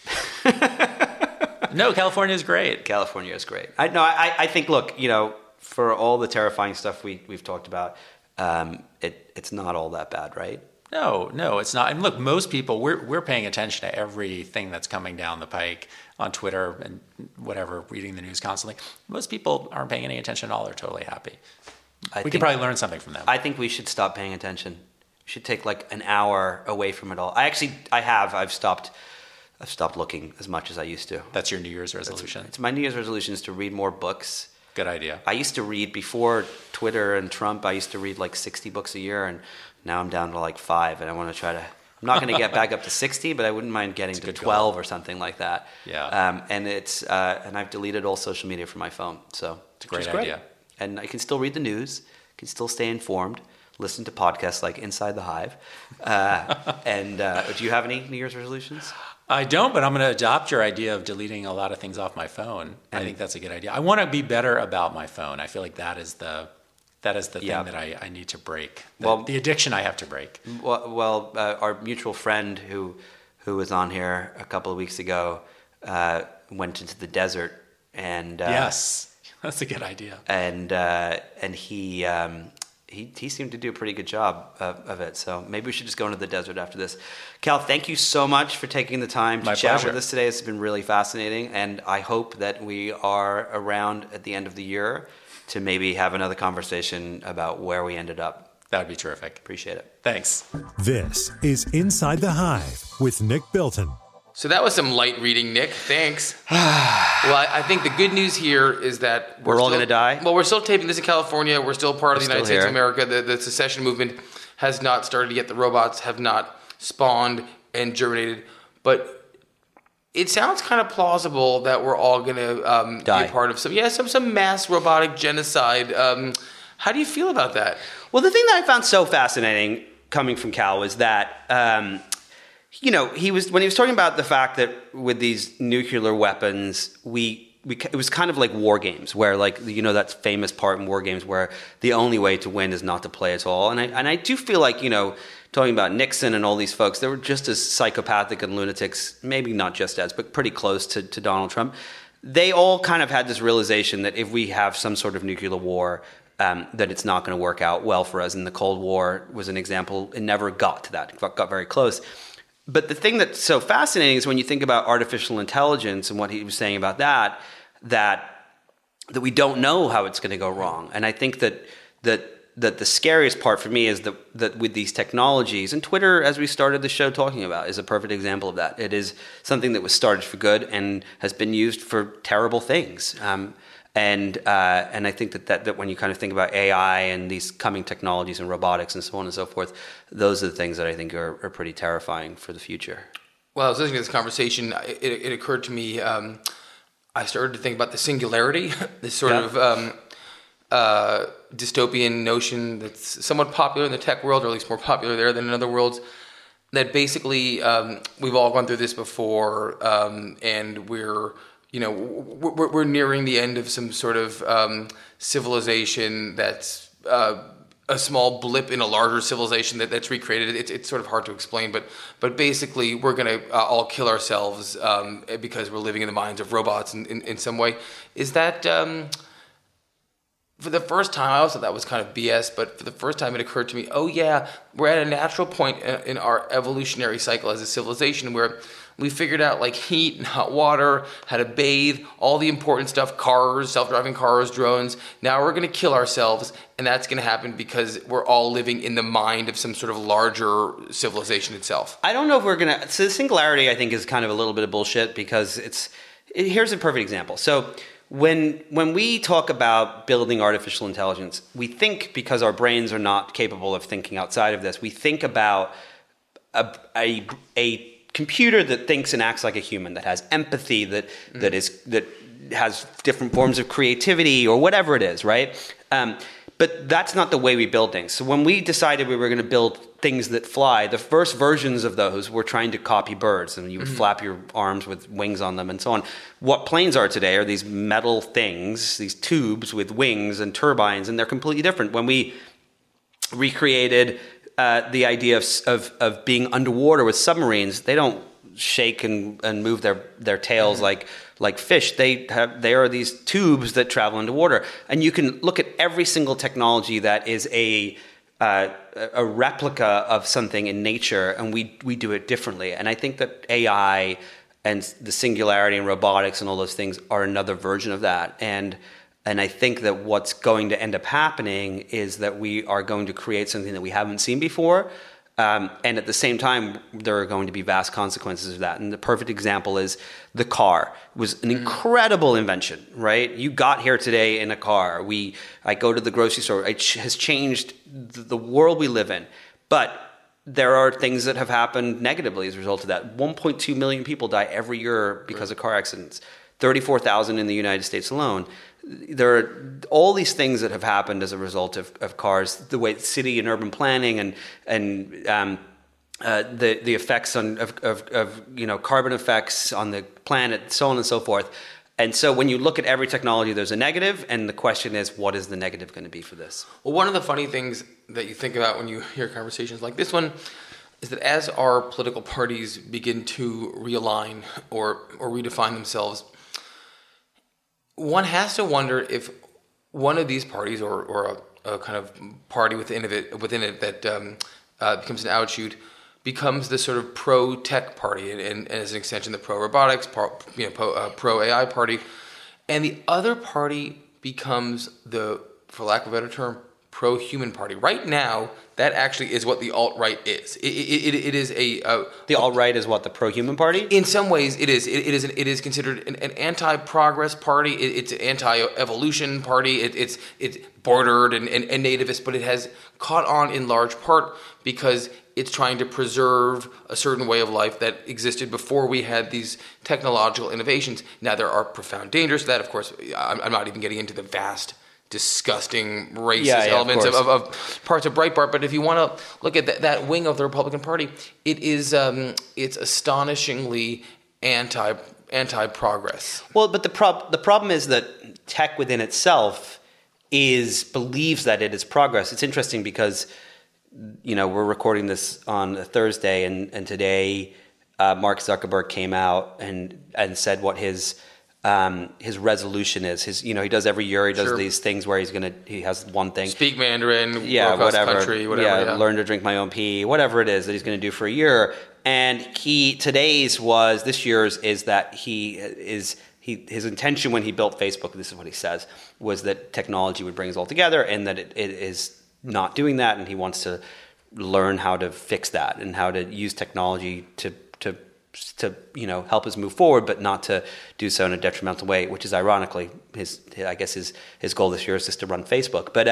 E: No, California is great.
C: California is great. I think. Look, for all the terrifying stuff we've talked about, it's not all that bad, right?
E: No, it's not. And look, most people, we're paying attention to everything that's coming down the pike on Twitter and whatever, reading the news constantly. Most people aren't paying any attention at all. They're totally happy. We could probably learn something from them.
C: I think we should stop paying attention. We should take like an hour away from it all. I've stopped looking as much as I used to.
E: That's your New Year's resolution?
C: It's my New Year's resolution is to read more books.
E: Good idea.
C: I used to read, before Twitter and Trump, I used to read like 60 books a year, and now I'm down to like 5, and I want to try to, I'm not going to get back up to 60, but I wouldn't mind getting to 12 or something like that.
E: Yeah.
C: And I've deleted all social media from my phone. So
E: it's a great idea.
C: And I can still read the news, can still stay informed, listen to podcasts like Inside the Hive. Do you have any New Year's resolutions?
E: I don't, but I'm going to adopt your idea of deleting a lot of things off my phone. I think that's a good idea. I want to be better about my phone. I feel like that is the thing that I need to break. The addiction I have to break.
C: Well, our mutual friend who was on here a couple of weeks ago went into the desert, and
E: yes, that's a good idea.
C: And he seemed to do a pretty good job of it. So maybe we should just go into the desert after this. Cal, thank you so much for taking the time to chat with us today. It's been really fascinating, and I hope that we are around at the end of the year to maybe have another conversation about where we ended up.
E: That would be terrific.
C: Appreciate it.
E: Thanks.
F: This is Inside the Hive with Nick Bilton.
D: So that was some light reading, Nick. Thanks. Well, I think the good news here is that
C: we're all going to die.
D: Well, we're still taping this in California. We're still part of the United States of America. The secession movement has not started yet. The robots have not spawned and germinated. But it sounds kind of plausible that we're all going to be a part of some mass robotic genocide. How do you feel about that?
C: Well, the thing that I found so fascinating coming from Cal was that he was talking about the fact that with these nuclear weapons, it was kind of like war games, where that famous part in war games where the only way to win is not to play at all. And I do feel like talking about Nixon and all these folks, they were just as psychopathic and lunatics, maybe not just as, but pretty close to Donald Trump. They all kind of had this realization that if we have some sort of nuclear war, that it's not going to work out well for us. And the Cold War was an example. It never got to that. It got very close. But the thing that's so fascinating is when you think about artificial intelligence and what he was saying about that we don't know how it's going to go wrong. And I think that the scariest part for me is that with these technologies, and Twitter, as we started the show talking about, is a perfect example of that. It is something that was started for good and has been used for terrible things. And I think that when you kind of think about AI and these coming technologies and robotics and so on and so forth, those are the things that I think are pretty terrifying for the future.
D: Well, I was listening to this conversation. It occurred to me, I started to think about the singularity, this sort of dystopian notion that's somewhat popular in the tech world, or at least more popular there than in other worlds, that basically we've all gone through this before, and we're nearing the end of some sort of civilization that's a small blip in a larger civilization that's recreated. It's sort of hard to explain, but basically we're going to all kill ourselves because we're living in the minds of robots in some way. Is that for the first time? I also thought that was kind of BS, but for the first time it occurred to me, oh yeah, we're at a natural point in our evolutionary cycle as a civilization where we figured out like heat and hot water, how to bathe, all the important stuff, cars, self-driving cars, drones. Now we're going to kill ourselves, and that's going to happen because we're all living in the mind of some sort of larger civilization itself.
C: I don't know if we're going to... So the singularity, I think, is kind of a little bit of bullshit because here's a perfect example. So when we talk about building artificial intelligence, we think, because our brains are not capable of thinking outside of this, we think about a computer that thinks and acts like a human, that has empathy, that has different forms of creativity or whatever it is, right? But that's not the way we build things. So when we decided we were going to build things that fly, the first versions of those were trying to copy birds, and you would flap your arms with wings on them and so on. What planes are today are these metal things, these tubes with wings and turbines, and they're completely different. When we recreated the idea of being underwater with submarines, they don't shake and move their tails like fish. They are these tubes that travel underwater, and you can look at every single technology that is a replica of something in nature, and we do it differently. And I think that AI and the singularity and robotics and all those things are another version of that. And I think that what's going to end up happening is that we are going to create something that we haven't seen before. And at the same time, there are going to be vast consequences of that. And the perfect example is the car. It was an incredible invention, right? You got here today in a car. I go to the grocery store. It has changed the world we live in. But there are things that have happened negatively as a result of that. 1.2 million people die every year because of car accidents. 34,000 in the United States alone. There are all these things that have happened as a result of cars, the way city and urban planning and the effects of carbon effects on the planet, so on and so forth. And so when you look at every technology, there's a negative, and the question is, what is the negative going to be for this?
D: Well, one of the funny things that you think about when you hear conversations like this one is that as our political parties begin to realign or redefine themselves, one has to wonder if one of these parties or a kind of party within it that becomes an outshoot becomes the sort of pro-tech party and as an extension the pro-robotics, pro-AI party, and the other party becomes the, for lack of a better term, pro-human party. Right now, that actually is what the alt-right is. It is a...
C: the alt-right is what, the pro-human party?
D: In some ways, it is. It is considered an anti-progress party. It's an anti-evolution party. It's bordered and nativist, but it has caught on in large part because it's trying to preserve a certain way of life that existed before we had these technological innovations. Now, there are profound dangers to that. Of course, I'm not even getting into the vast, disgusting racist elements of parts of Breitbart. But if you want to look at that wing of the Republican Party, it is it's astonishingly anti-progress.
C: Well, but the problem is that tech within itself believes that it is progress. It's interesting because we're recording this on a Thursday, and today Mark Zuckerberg came out and said what his resolution is. He does every year. He does these things where he has one thing.
D: Speak Mandarin,
C: whatever.
D: Country, whatever.
C: Learn to drink my own pee, whatever it is that he's going to do for a year. And this year's is that his intention when he built Facebook, this is what he says, was that technology would bring us all together, and that it is not doing that, and he wants to learn how to fix that and how to use technology to help us move forward, but not to do so in a detrimental way, which is ironically his goal this year is just to run Facebook. But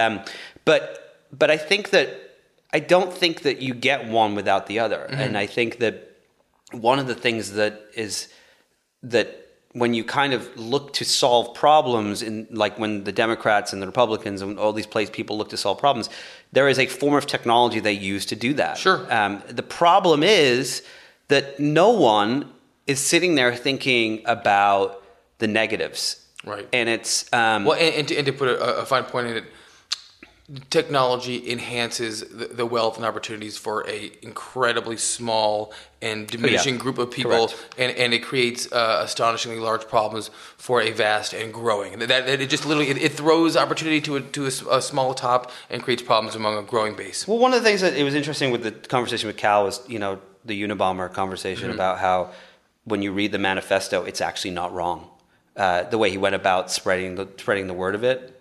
C: I don't think that you get one without the other. Mm-hmm. And I think that one of the things that when you kind of look to solve problems, like when the Democrats and the Republicans and all these people look to solve problems, there is a form of technology they use to do that.
D: Sure.
C: The problem is that no one is sitting there thinking about the negatives.
D: Right.
C: And it's...
D: and to put a fine point in it, technology enhances the wealth and opportunities for a incredibly small and diminishing group of people, and it creates astonishingly large problems for a vast and growing. That it just literally it throws opportunity to a small top and creates problems among a growing base.
C: Well, one of the things that it was interesting with the conversation with Cal was, the Unabomber conversation about how when you read the manifesto, it's actually not wrong. The way he went about spreading the word of it,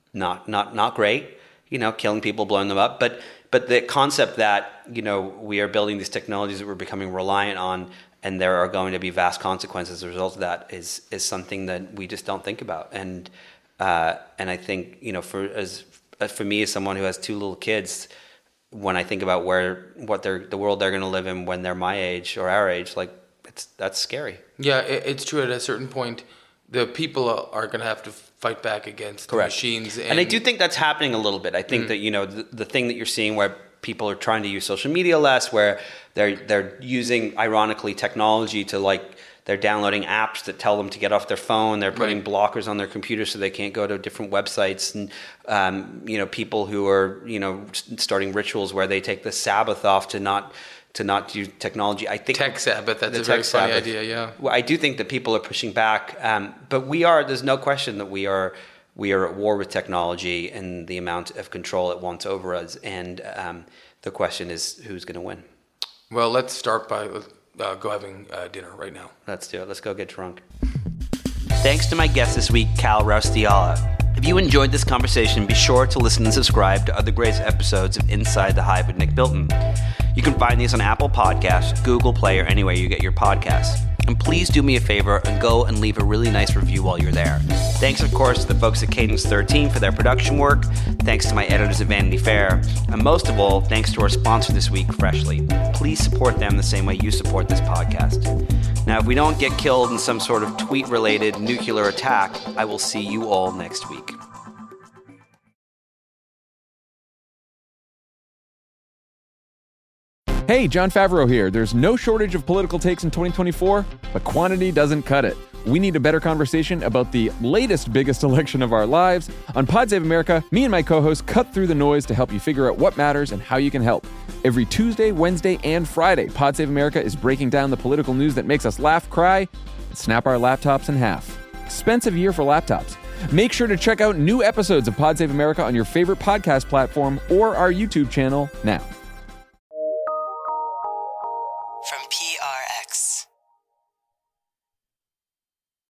C: not great. Killing people, blowing them up. But the concept that, we are building these technologies that we're becoming reliant on, and there are going to be vast consequences as a result of that is something that we just don't think about. And I think, for me as someone who has two little kids, when I think about the world they're going to live in when they're my age or our age, that's scary.
D: Yeah, it's true. At a certain point, the people are going to have to fight back against the machines.
C: And I do think that's happening a little bit. I think that, the thing that you're seeing where people are trying to use social media less, where they're using, ironically, technology to they're downloading apps that tell them to get off their phone. They're putting blockers on their computer so they can't go to different websites. And, people who are, starting rituals where they take the Sabbath off to not use technology. I think
D: tech Sabbath. That's a very funny idea. Yeah.
C: Well, I do think that people are pushing back, but there's no question that we are at war with technology and the amount of control it wants over us. And the question is, who's going to win?
D: Well, let's start by go having dinner right now.
C: Let's do it. Let's go get drunk. Thanks to my guest this week, Cal Raustiala. If you enjoyed this conversation, be sure to listen and subscribe to other great episodes of Inside the Hive with Nick Bilton. You can find these on Apple Podcasts, Google Play, or anywhere you get your podcasts. And please do me a favor and go and leave a really nice review while you're there. Thanks, of course, to the folks at Cadence 13 for their production work. Thanks to my editors at Vanity Fair. And most of all, thanks to our sponsor this week, Freshly. Please support them the same way you support this podcast. Now, if we don't get killed in some sort of tweet-related nuclear attack, I will see you all next week.
G: Hey, Jon Favreau here. There's no shortage of political takes in 2024, but quantity doesn't cut it. We need a better conversation about the latest, biggest election of our lives. On Pod Save America, me and my co-hosts cut through the noise to help you figure out what matters and how you can help. Every Tuesday, Wednesday, and Friday, Pod Save America is breaking down the political news that makes us laugh, cry, and snap our laptops in half. Expensive year for laptops. Make sure to check out new episodes of Pod Save America on your favorite podcast platform or our YouTube channel now.